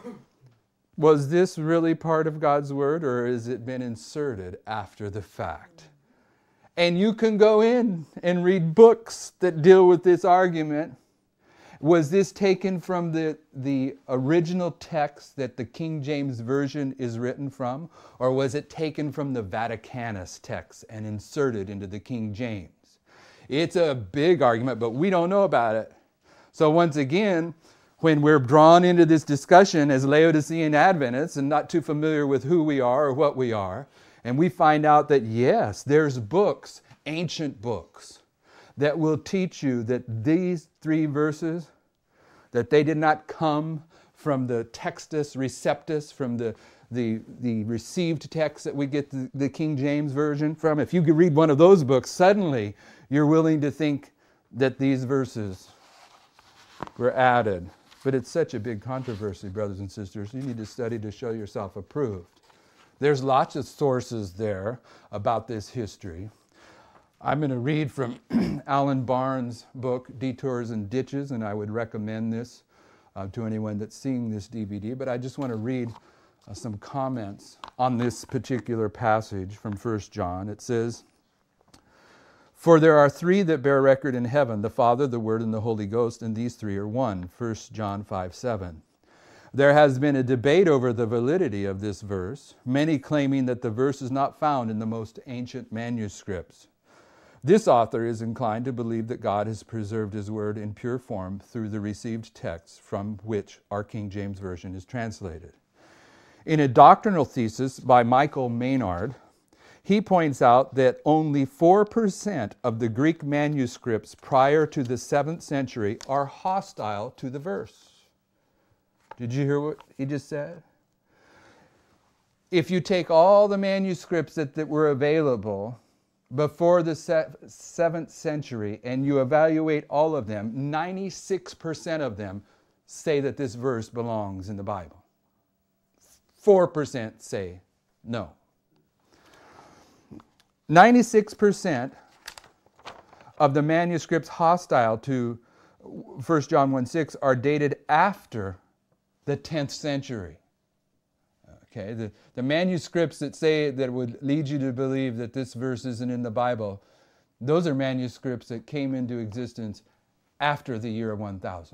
was this really part of God's Word, or has it been inserted after the fact? And you can go in and read books that deal with this argument. Was this taken from the original text that the King James Version is written from? Or was it taken from the Vaticanus text and inserted into the King James? It's a big argument, but we don't know about it. So once again, when we're drawn into this discussion as Laodicean Adventists and not too familiar with who we are or what we are, and we find out that yes, there's books, ancient books, that will teach you that these three verses, that they did not come from the Textus Receptus, from the received text that we get the King James Version from. If you could read one of those books, suddenly you're willing to think that these verses were added. But it's such a big controversy, brothers and sisters. You need to study to show yourself approved. There's lots of sources there about this history. I'm going to read from Alan Barnes' book, Detours and Ditches, and I would recommend this to anyone that's seeing this DVD. But I just want to read some comments on this particular passage from 1 John. It says, "For there are three that bear record in heaven, the Father, the Word, and the Holy Ghost, and these three are one." 1 John 5:7. There has been a debate over the validity of this verse, many claiming that the verse is not found in the most ancient manuscripts. This author is inclined to believe that God has preserved His Word in pure form through the received texts from which our King James Version is translated. In a doctrinal thesis by Michael Maynard, he points out that only 4% of the Greek manuscripts prior to the 7th century are hostile to the verse. Did you hear what he just said? If you take all the manuscripts that were available before the 7th century and you evaluate all of them, 96% of them say that this verse belongs in the Bible. 4% say no. 96% of the manuscripts hostile to 1 John 1:6 are dated after the 10th century. Okay, the manuscripts that say that would lead you to believe that this verse isn't in the Bible, those are manuscripts that came into existence after the year 1000.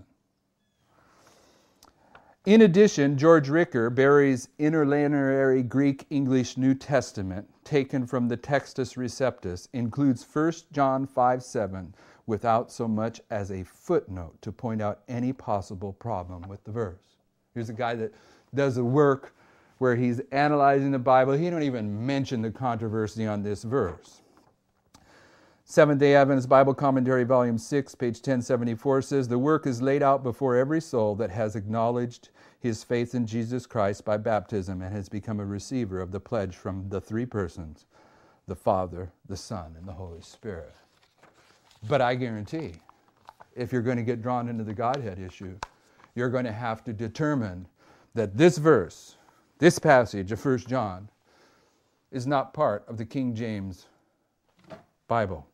In addition, George Ricker, Barry's Interlinear Greek-English New Testament, taken from the Textus Receptus, includes 1 John 5:7 without so much as a footnote to point out any possible problem with the verse. Here's a guy that does a work where he's analyzing the Bible. He don't even mention the controversy on this verse. Seventh-day Adventist Bible Commentary, Volume 6, page 1074 says, "The work is laid out before every soul that has acknowledged his faith in Jesus Christ by baptism and has become a receiver of the pledge from the three persons, the Father, the Son, and the Holy Spirit." But I guarantee, if you're going to get drawn into the Godhead issue, you're going to have to determine that this verse, this passage of 1 John, is not part of the King James Bible.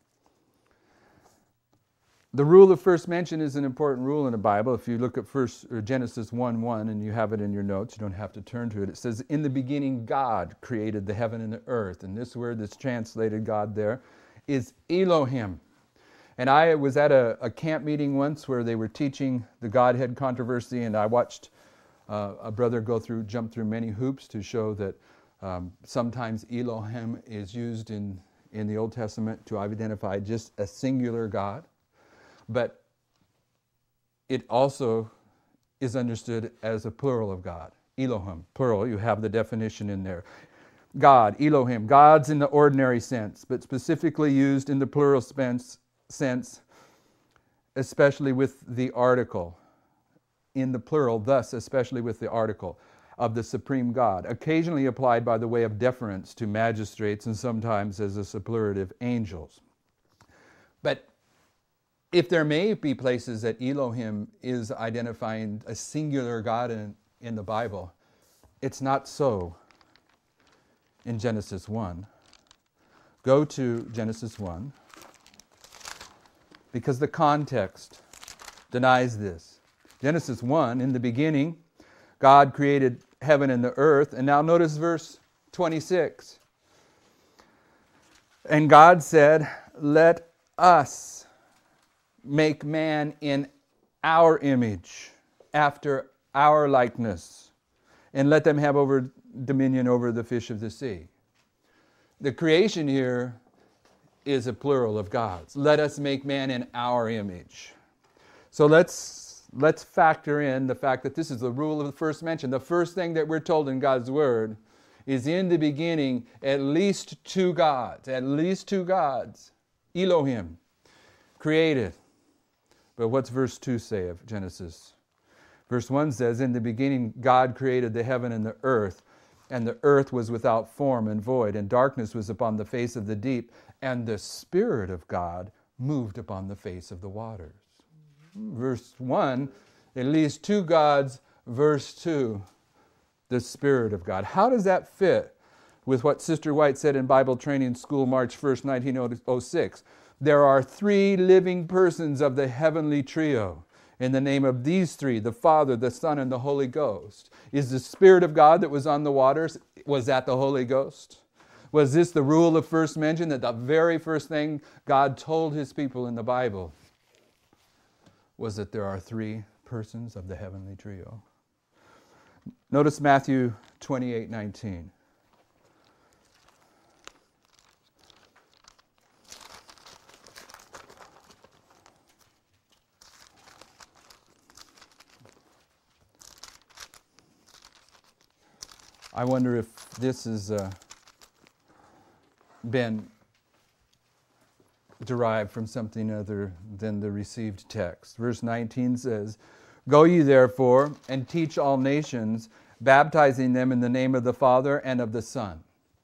The rule of first mention is an important rule in the Bible. If you look at Genesis 1:1 and you have it in your notes, you don't have to turn to it. It says, "In the beginning God created the heaven and the earth." And this word that's translated God there is Elohim. And I was at a camp meeting once where they were teaching the Godhead controversy, and I watched a brother jump through many hoops to show that sometimes Elohim is used in the Old Testament to identify just a singular God. But it also is understood as a plural of God. Elohim, plural. You have the definition in there. God, Elohim, gods in the ordinary sense, but specifically used in the plural sense, especially with the article. In the plural, thus, especially with the article of the supreme God, occasionally applied by the way of deference to magistrates and sometimes as a superlative angels. But if there may be places that Elohim is identifying a singular God in the Bible, it's not so in Genesis 1. Go to Genesis 1, because the context denies this. Genesis 1, in the beginning, God created heaven and the earth. And now notice verse 26. And God said, let us make man in our image, after our likeness, and let them have dominion over the fish of the sea. The creation here is a plural of gods. Let us make man in our image. So let's factor in the fact that this is the rule of the first mention. The first thing that we're told in God's Word is in the beginning at least two gods, Elohim, created. But what's verse 2 say of Genesis? Verse 1 says, in the beginning God created the heaven and the earth was without form and void, and darkness was upon the face of the deep, and the Spirit of God moved upon the face of the waters. Verse 1, at least two gods. Verse 2, the Spirit of God. How does that fit with what Sister White said in Bible Training School, March 1st, 1906? There are three living persons of the heavenly trio. In the name of these three, the Father, the Son, and the Holy Ghost. Is the Spirit of God that was on the waters, was that the Holy Ghost? Was this the rule of first mention, that the very first thing God told His people in the Bible was that there are three persons of the heavenly trio? Notice Matthew 28:19. I wonder if this has been derived from something other than the received text. Verse 19 says, go ye therefore and teach all nations, baptizing them in the name of the Father and of the Son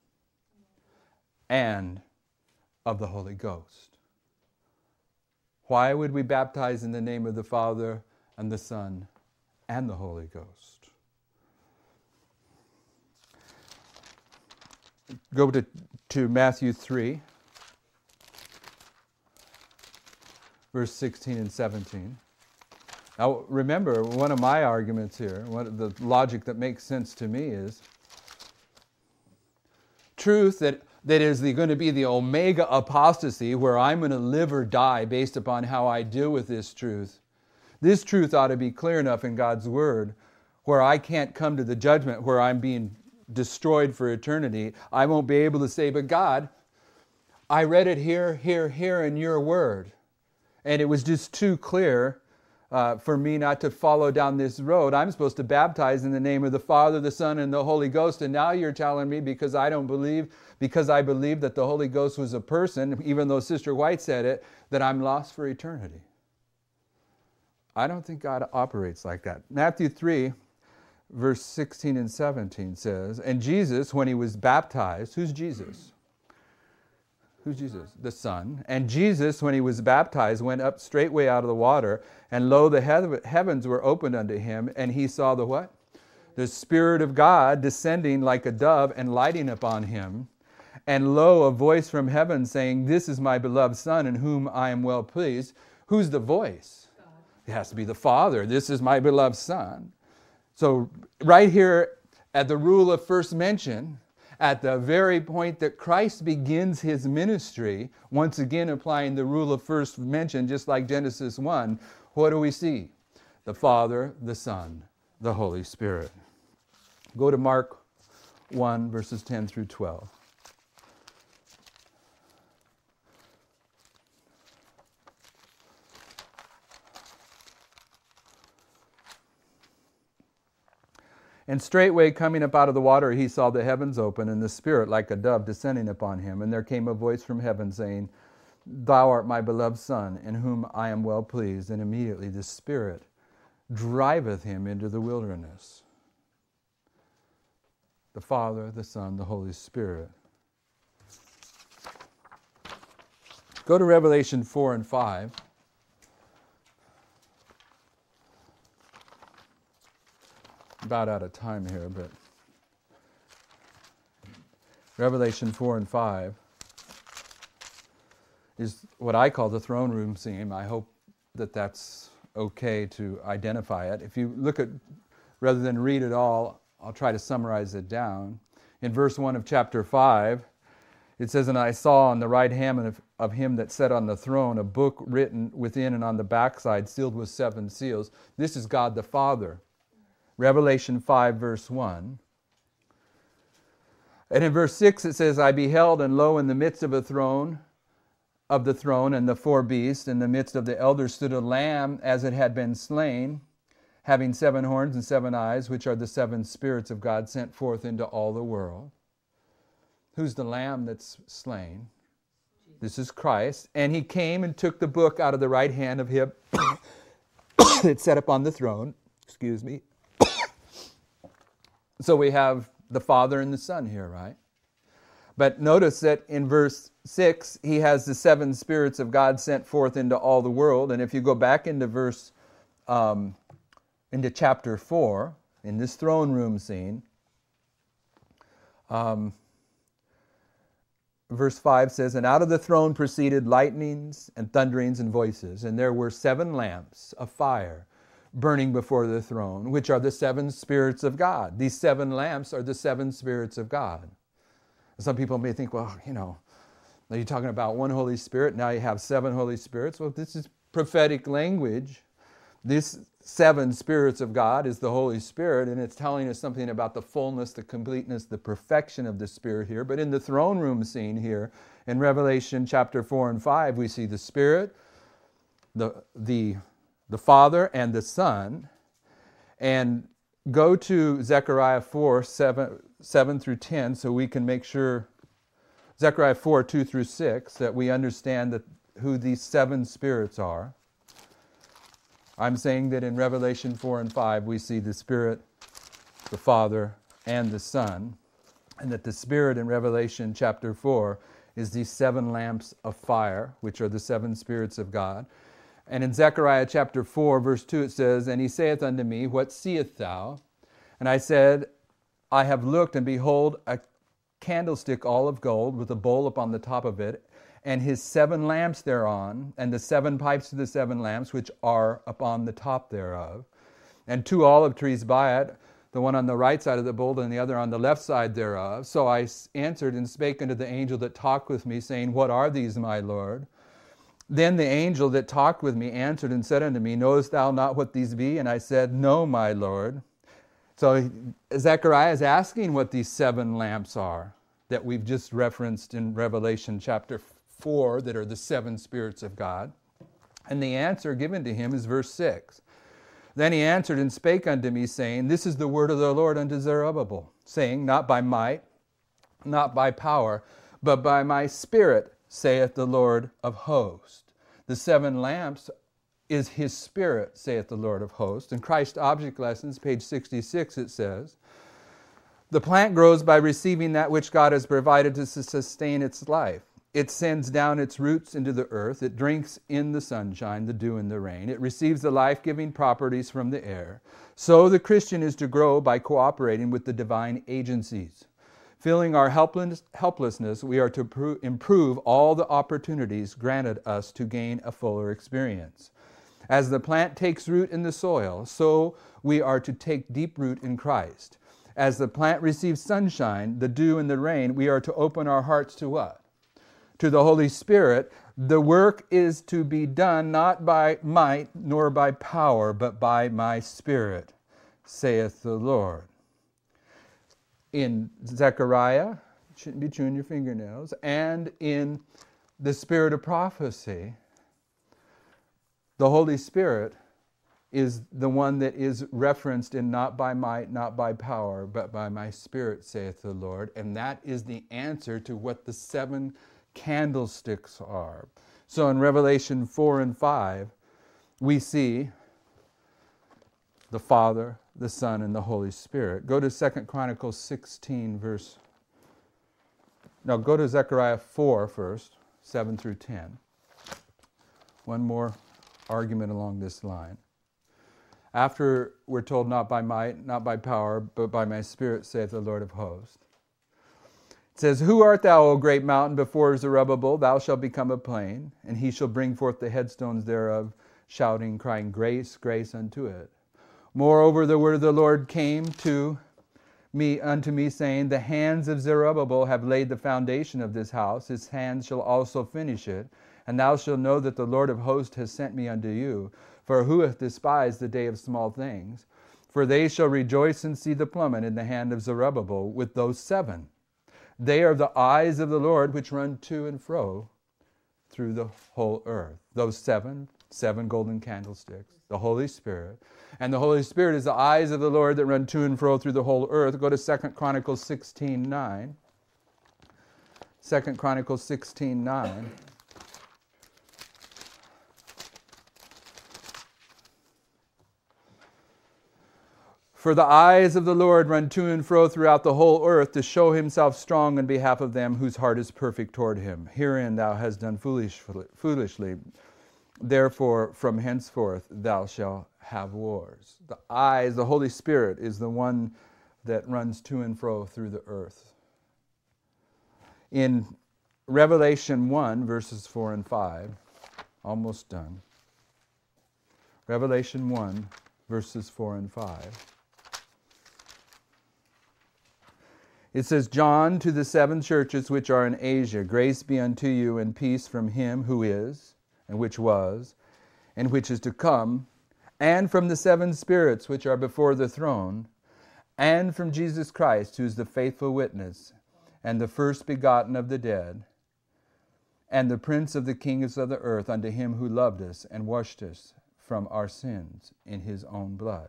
and of the Holy Ghost. Why would we baptize in the name of the Father and the Son and the Holy Ghost? Go to Matthew 3, verse 16 and 17. Now remember, one of my arguments here, one of the logic that makes sense to me is truth that is going to be the omega apostasy, where I'm going to live or die based upon how I deal with this truth. This truth ought to be clear enough in God's Word where I can't come to the judgment where I'm being destroyed for eternity. I won't be able to say, but God, I read it here in your Word, and it was just too clear for me not to follow down this road. I'm supposed to baptize in the name of the Father, the Son, and the Holy Ghost, and now you're telling me because I believe that the Holy Ghost was a person, even though Sister White said it, that I'm lost for eternity. I don't think God operates like that. Matthew 3, verse 16 and 17 says, and Jesus, when He was baptized, who's Jesus? Who's Jesus? The Son. And Jesus, when He was baptized, went up straightway out of the water, and lo, the heavens were opened unto Him, and He saw the what? The Spirit of God descending like a dove and lighting upon Him. And lo, a voice from heaven saying, this is my beloved Son, in whom I am well pleased. Who's the voice? God. It has to be the Father. This is my beloved Son. So right here at the rule of first mention, at the very point that Christ begins His ministry, once again applying the rule of first mention, just like Genesis 1, what do we see? The Father, the Son, the Holy Spirit. Go to Mark 1, verses 10 through 12. And straightway coming up out of the water, he saw the heavens open, and the Spirit like a dove descending upon him. And there came a voice from heaven saying, Thou art my beloved Son, in whom I am well pleased. And immediately the Spirit driveth him into the wilderness. The Father, the Son, the Holy Spirit. Go to Revelation 4 and 5. About out of time here, but Revelation 4 and 5 is what I call the throne room scene. I hope that that's okay to identify it. If you look at, rather than read it all, I'll try to summarize it down. In verse 1 of chapter 5, it says, And I saw on the right hand of him that sat on the throne a book written within and on the backside, sealed with 7 seals. This is God the Father. Revelation 5, verse 1. And in verse 6 it says, I beheld, and lo, in the midst of the throne, and the 4 beasts, in the midst of the elders stood a lamb as it had been slain, having 7 horns and 7 eyes, which are the 7 spirits of God sent forth into all the world. Who's the lamb that's slain? This is Christ. And he came and took the book out of the right hand of him that sat upon the throne. Excuse me. So we have the Father and the Son here, right? But notice that in verse 6, he has the 7 spirits of God sent forth into all the world. And if you go back into into chapter 4, in this throne room scene, verse 5 says, And out of the throne proceeded lightnings and thunderings and voices, and there were 7 lamps of fire burning before the throne, which are the 7 spirits of God. These 7 lamps are the 7 spirits of God. Some people may think, well, are you talking about one Holy Spirit? Now you have 7 Holy Spirits. Well, this is prophetic language. This 7 spirits of God is the Holy Spirit, and it's telling us something about the fullness, the completeness, the perfection of the Spirit here. But in the throne room scene here, in Revelation chapter 4 and 5, we see the Spirit, the Father, and the Son. And go to Zechariah 4, 7 through 10, so we can make sure, Zechariah 4, 2 through 6, that we understand who these 7 spirits are. I'm saying that in Revelation 4 and 5, we see the Spirit, the Father, and the Son, and that the Spirit in Revelation chapter 4 is these 7 lamps of fire, which are the 7 spirits of God. And in Zechariah chapter 4, verse 2, it says, And he saith unto me, What seest thou? And I said, I have looked, and behold, a candlestick all of gold, with a bowl upon the top of it, and his 7 lamps thereon, and the 7 pipes of the 7 lamps, which are upon the top thereof, and 2 olive trees by it, the one on the right side of the bowl, and the other on the left side thereof. So I answered and spake unto the angel that talked with me, saying, What are these, my Lord? Then the angel that talked with me answered and said unto me, Knowest thou not what these be? And I said, No, my Lord. So Zechariah is asking what these 7 lamps are that we've just referenced in Revelation chapter 4, that are the 7 spirits of God. And the answer given to him is verse 6. Then he answered and spake unto me, saying, This is the word of the Lord unto Zerubbabel, saying, Not by might, not by power, but by my Spirit, saith the Lord of hosts. The 7 lamps is his Spirit, saith the Lord of hosts. In Christ Object Lessons, page 66, it says, The plant grows by receiving that which God has provided to sustain its life. It sends down its roots into the earth. It drinks in the sunshine, the dew, and the rain. It receives the life-giving properties from the air. So the Christian is to grow by cooperating with the divine agencies. Feeling our helplessness, we are to improve all the opportunities granted us to gain a fuller experience. As the plant takes root in the soil, so we are to take deep root in Christ. As the plant receives sunshine, the dew, and the rain, we are to open our hearts to what? To the Holy Spirit. The work is to be done not by might nor by power, but by my Spirit, saith the Lord. In Zechariah, shouldn't be chewing your fingernails, and in the Spirit of prophecy, the Holy Spirit is the one that is referenced in not by might, not by power, but by my Spirit, saith the Lord. And that is the answer to what the 7 candlesticks are. So in Revelation 4 and 5, we see the Father, the Son, and the Holy Spirit. Go to 2 Chronicles 16, go to Zechariah 4 first, 7 through 10. One more argument along this line. After we're told not by might, not by power, but by my Spirit, saith the Lord of hosts. It says, Who art thou, O great mountain? Before Zerubbabel thou shalt become a plain, and he shall bring forth the headstones thereof, shouting, crying, Grace, grace unto it. Moreover, the word of the Lord came unto me, saying, The hands of Zerubbabel have laid the foundation of this house. His hands shall also finish it. And thou shalt know that the Lord of hosts has sent me unto you. For who hath despised the day of small things? For they shall rejoice and see the plummet in the hand of Zerubbabel with those 7. They are the eyes of the Lord which run to and fro through the whole earth. Those 7 golden candlesticks, the Holy Spirit. And the Holy Spirit is the eyes of the Lord that run to and fro through the whole earth. Go to 2 Chronicles 16:9. 2 Chronicles 16:9. For the eyes of the Lord run to and fro throughout the whole earth to show himself strong on behalf of them whose heart is perfect toward him. Herein thou hast done foolishly. Therefore, from henceforth thou shalt have wars. The eyes, the Holy Spirit, is the one that runs to and fro through the earth. In Revelation 1, verses 4 and 5, almost done. Revelation 1, verses 4 and 5. It says, John, to the 7 churches which are in Asia, grace be unto you and peace from him who is, and which was, and which is to come, and from the 7 spirits which are before the throne, and from Jesus Christ, who is the faithful witness, and the first begotten of the dead, and the prince of the kings of the earth, unto him who loved us and washed us from our sins in his own blood.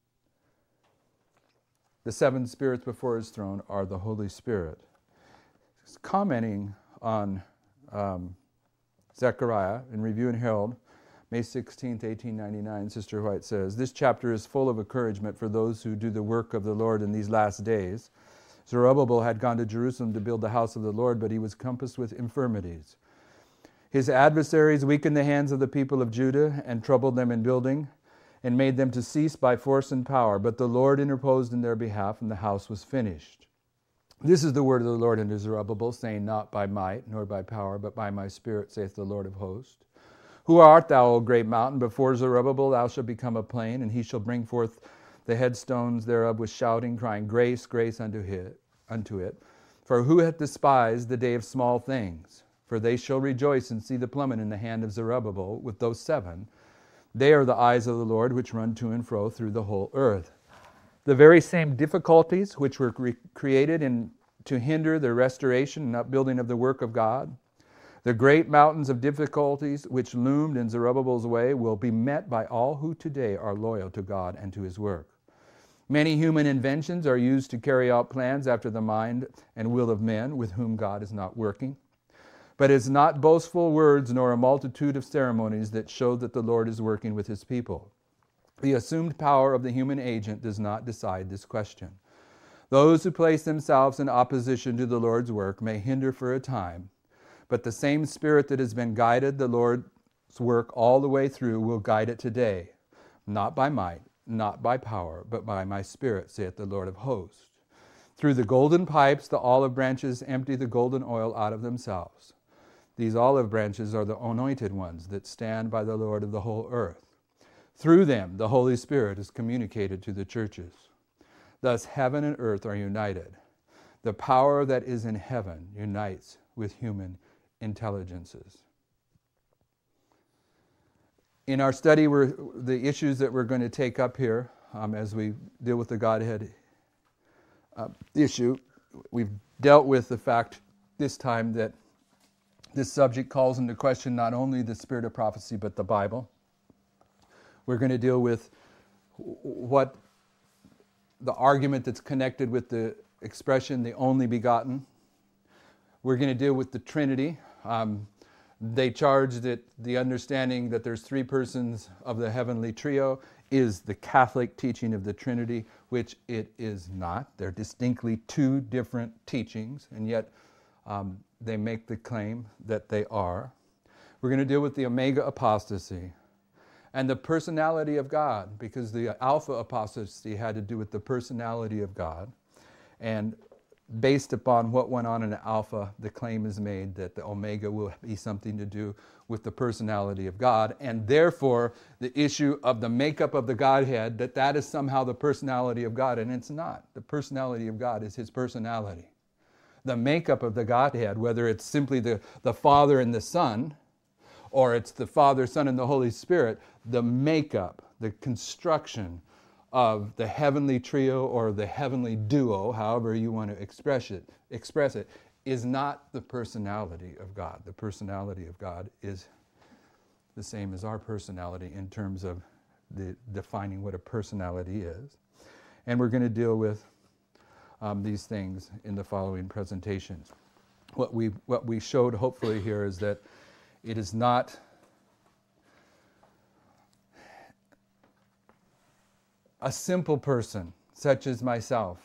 The 7 spirits before his throne are the Holy Spirit. Commenting on Zechariah in Review and Herald, May 16th, 1899, Sister White says, This chapter is full of encouragement for those who do the work of the Lord in these last days. Zerubbabel had gone to Jerusalem to build the house of the Lord, but he was compassed with infirmities. His adversaries weakened the hands of the people of Judah and troubled them in building, and made them to cease by force and power. But the Lord interposed in their behalf, and the house was finished. This is the word of the Lord unto Zerubbabel, saying, Not by might, nor by power, but by my Spirit, saith the Lord of hosts. Who art thou, O great mountain? Before Zerubbabel thou shalt become a plain, and he shall bring forth the headstones thereof with shouting, crying, Grace, grace unto it. For who hath despised the day of small things? For they shall rejoice and see the plummet in the hand of Zerubbabel with those 7. They are the eyes of the Lord which run to and fro through the whole earth. The very same difficulties which were created to hinder the restoration and upbuilding of the work of God, the great mountains of difficulties which loomed in Zerubbabel's way will be met by all who today are loyal to God and to his work. Many human inventions are used to carry out plans after the mind and will of men with whom God is not working. But it is not boastful words nor a multitude of ceremonies that show that the Lord is working with his people. The assumed power of the human agent does not decide this question. Those who place themselves in opposition to the Lord's work may hinder for a time, but the same Spirit that has been guided the Lord's work all the way through will guide it today, not by might, not by power, but by my Spirit, saith the Lord of hosts. Through the golden pipes the olive branches empty the golden oil out of themselves. These olive branches are the anointed ones that stand by the Lord of the whole earth. Through them, the Holy Spirit is communicated to the churches. Thus, heaven and earth are united. The power that is in heaven unites with human intelligences. In our study, the issues that we're going to take up here as we deal with the Godhead issue, we've dealt with the fact this time that this subject calls into question not only the spirit of prophecy, but the Bible. We're going to deal with what the argument that's connected with the expression, the only begotten. We're going to deal with the Trinity. They charge that the understanding that there's three persons of the heavenly trio is the Catholic teaching of the Trinity, which it is not. They're distinctly two different teachings, and yet they make the claim that they are. We're going to deal with the Omega apostasy and the personality of God, because the Alpha apostasy had to do with the personality of God. And based upon what went on in Alpha, the claim is made that the Omega will be something to do with the personality of God, and therefore the issue of the makeup of the Godhead, that is somehow the personality of God, and it's not. The personality of God is His personality. The makeup of the Godhead, whether it's simply the Father and the Son, or it's the Father, Son, and the Holy Spirit, the makeup, the construction of the heavenly trio or the heavenly duo, however you want to express it, is not the personality of God. The personality of God is the same as our personality in terms of defining what a personality is. And we're going to deal with these things in the following presentations. What we showed hopefully here is that it is not a simple person such as myself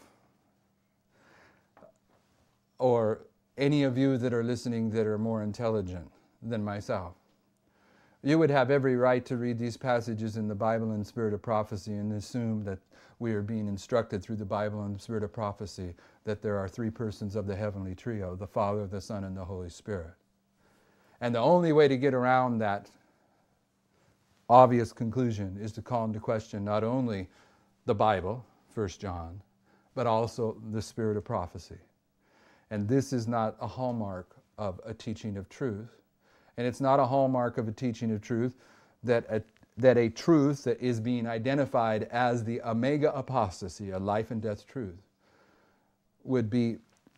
or any of you that are listening that are more intelligent than myself. You would have every right to read these passages in the Bible in the spirit of prophecy and assume that we are being instructed through the Bible in the spirit of prophecy that there are three persons of the heavenly trio, the Father, the Son, and the Holy Spirit. And the only way to get around that obvious conclusion is to call into question not only the Bible, 1 John, but also the spirit of prophecy. And this is not a hallmark of a teaching of truth. And it's not a hallmark of a teaching of truth that a truth that is being identified as the Omega apostasy, a life and death truth, would be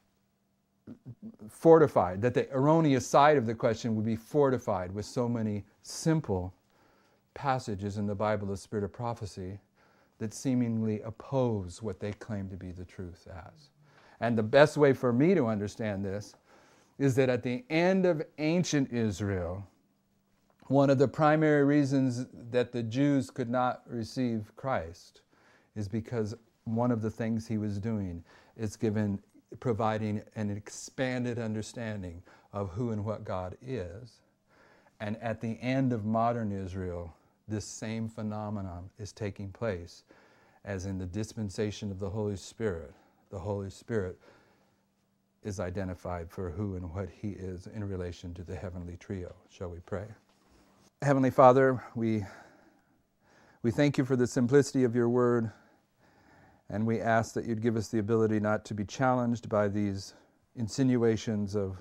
fortified, that the erroneous side of the question would be fortified with so many simple passages in the Bible, the spirit of prophecy, that seemingly oppose what they claim to be the truth as. And the best way for me to understand this is that at the end of ancient Israel, one of the primary reasons that the Jews could not receive Christ is because one of the things he was doing is providing an expanded understanding of who and what God is. And at the end of modern Israel, this same phenomenon is taking place as in the dispensation of the Holy Spirit. The Holy Spirit is identified for who and what he is in relation to the heavenly trio. Shall we pray? Heavenly Father, we thank you for the simplicity of your word, and we ask that you'd give us the ability not to be challenged by these insinuations of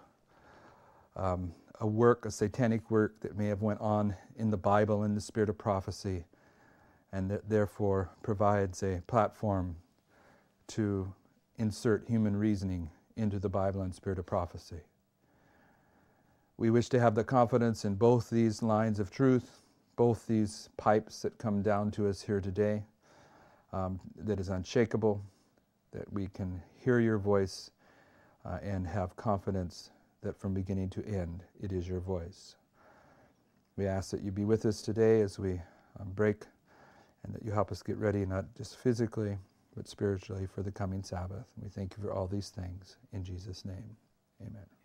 a satanic work that may have went on in the Bible in the spirit of prophecy, and that therefore provides a platform to insert human reasoning into the Bible and spirit of prophecy. We wish to have the confidence in both these lines of truth, both these pipes that come down to us here today, that is unshakable, that we can hear your voice and have confidence that from beginning to end, it is your voice. We ask that you be with us today as we break, and that you help us get ready, not just physically, but spiritually for the coming Sabbath. We thank you for all these things. In Jesus' name, amen.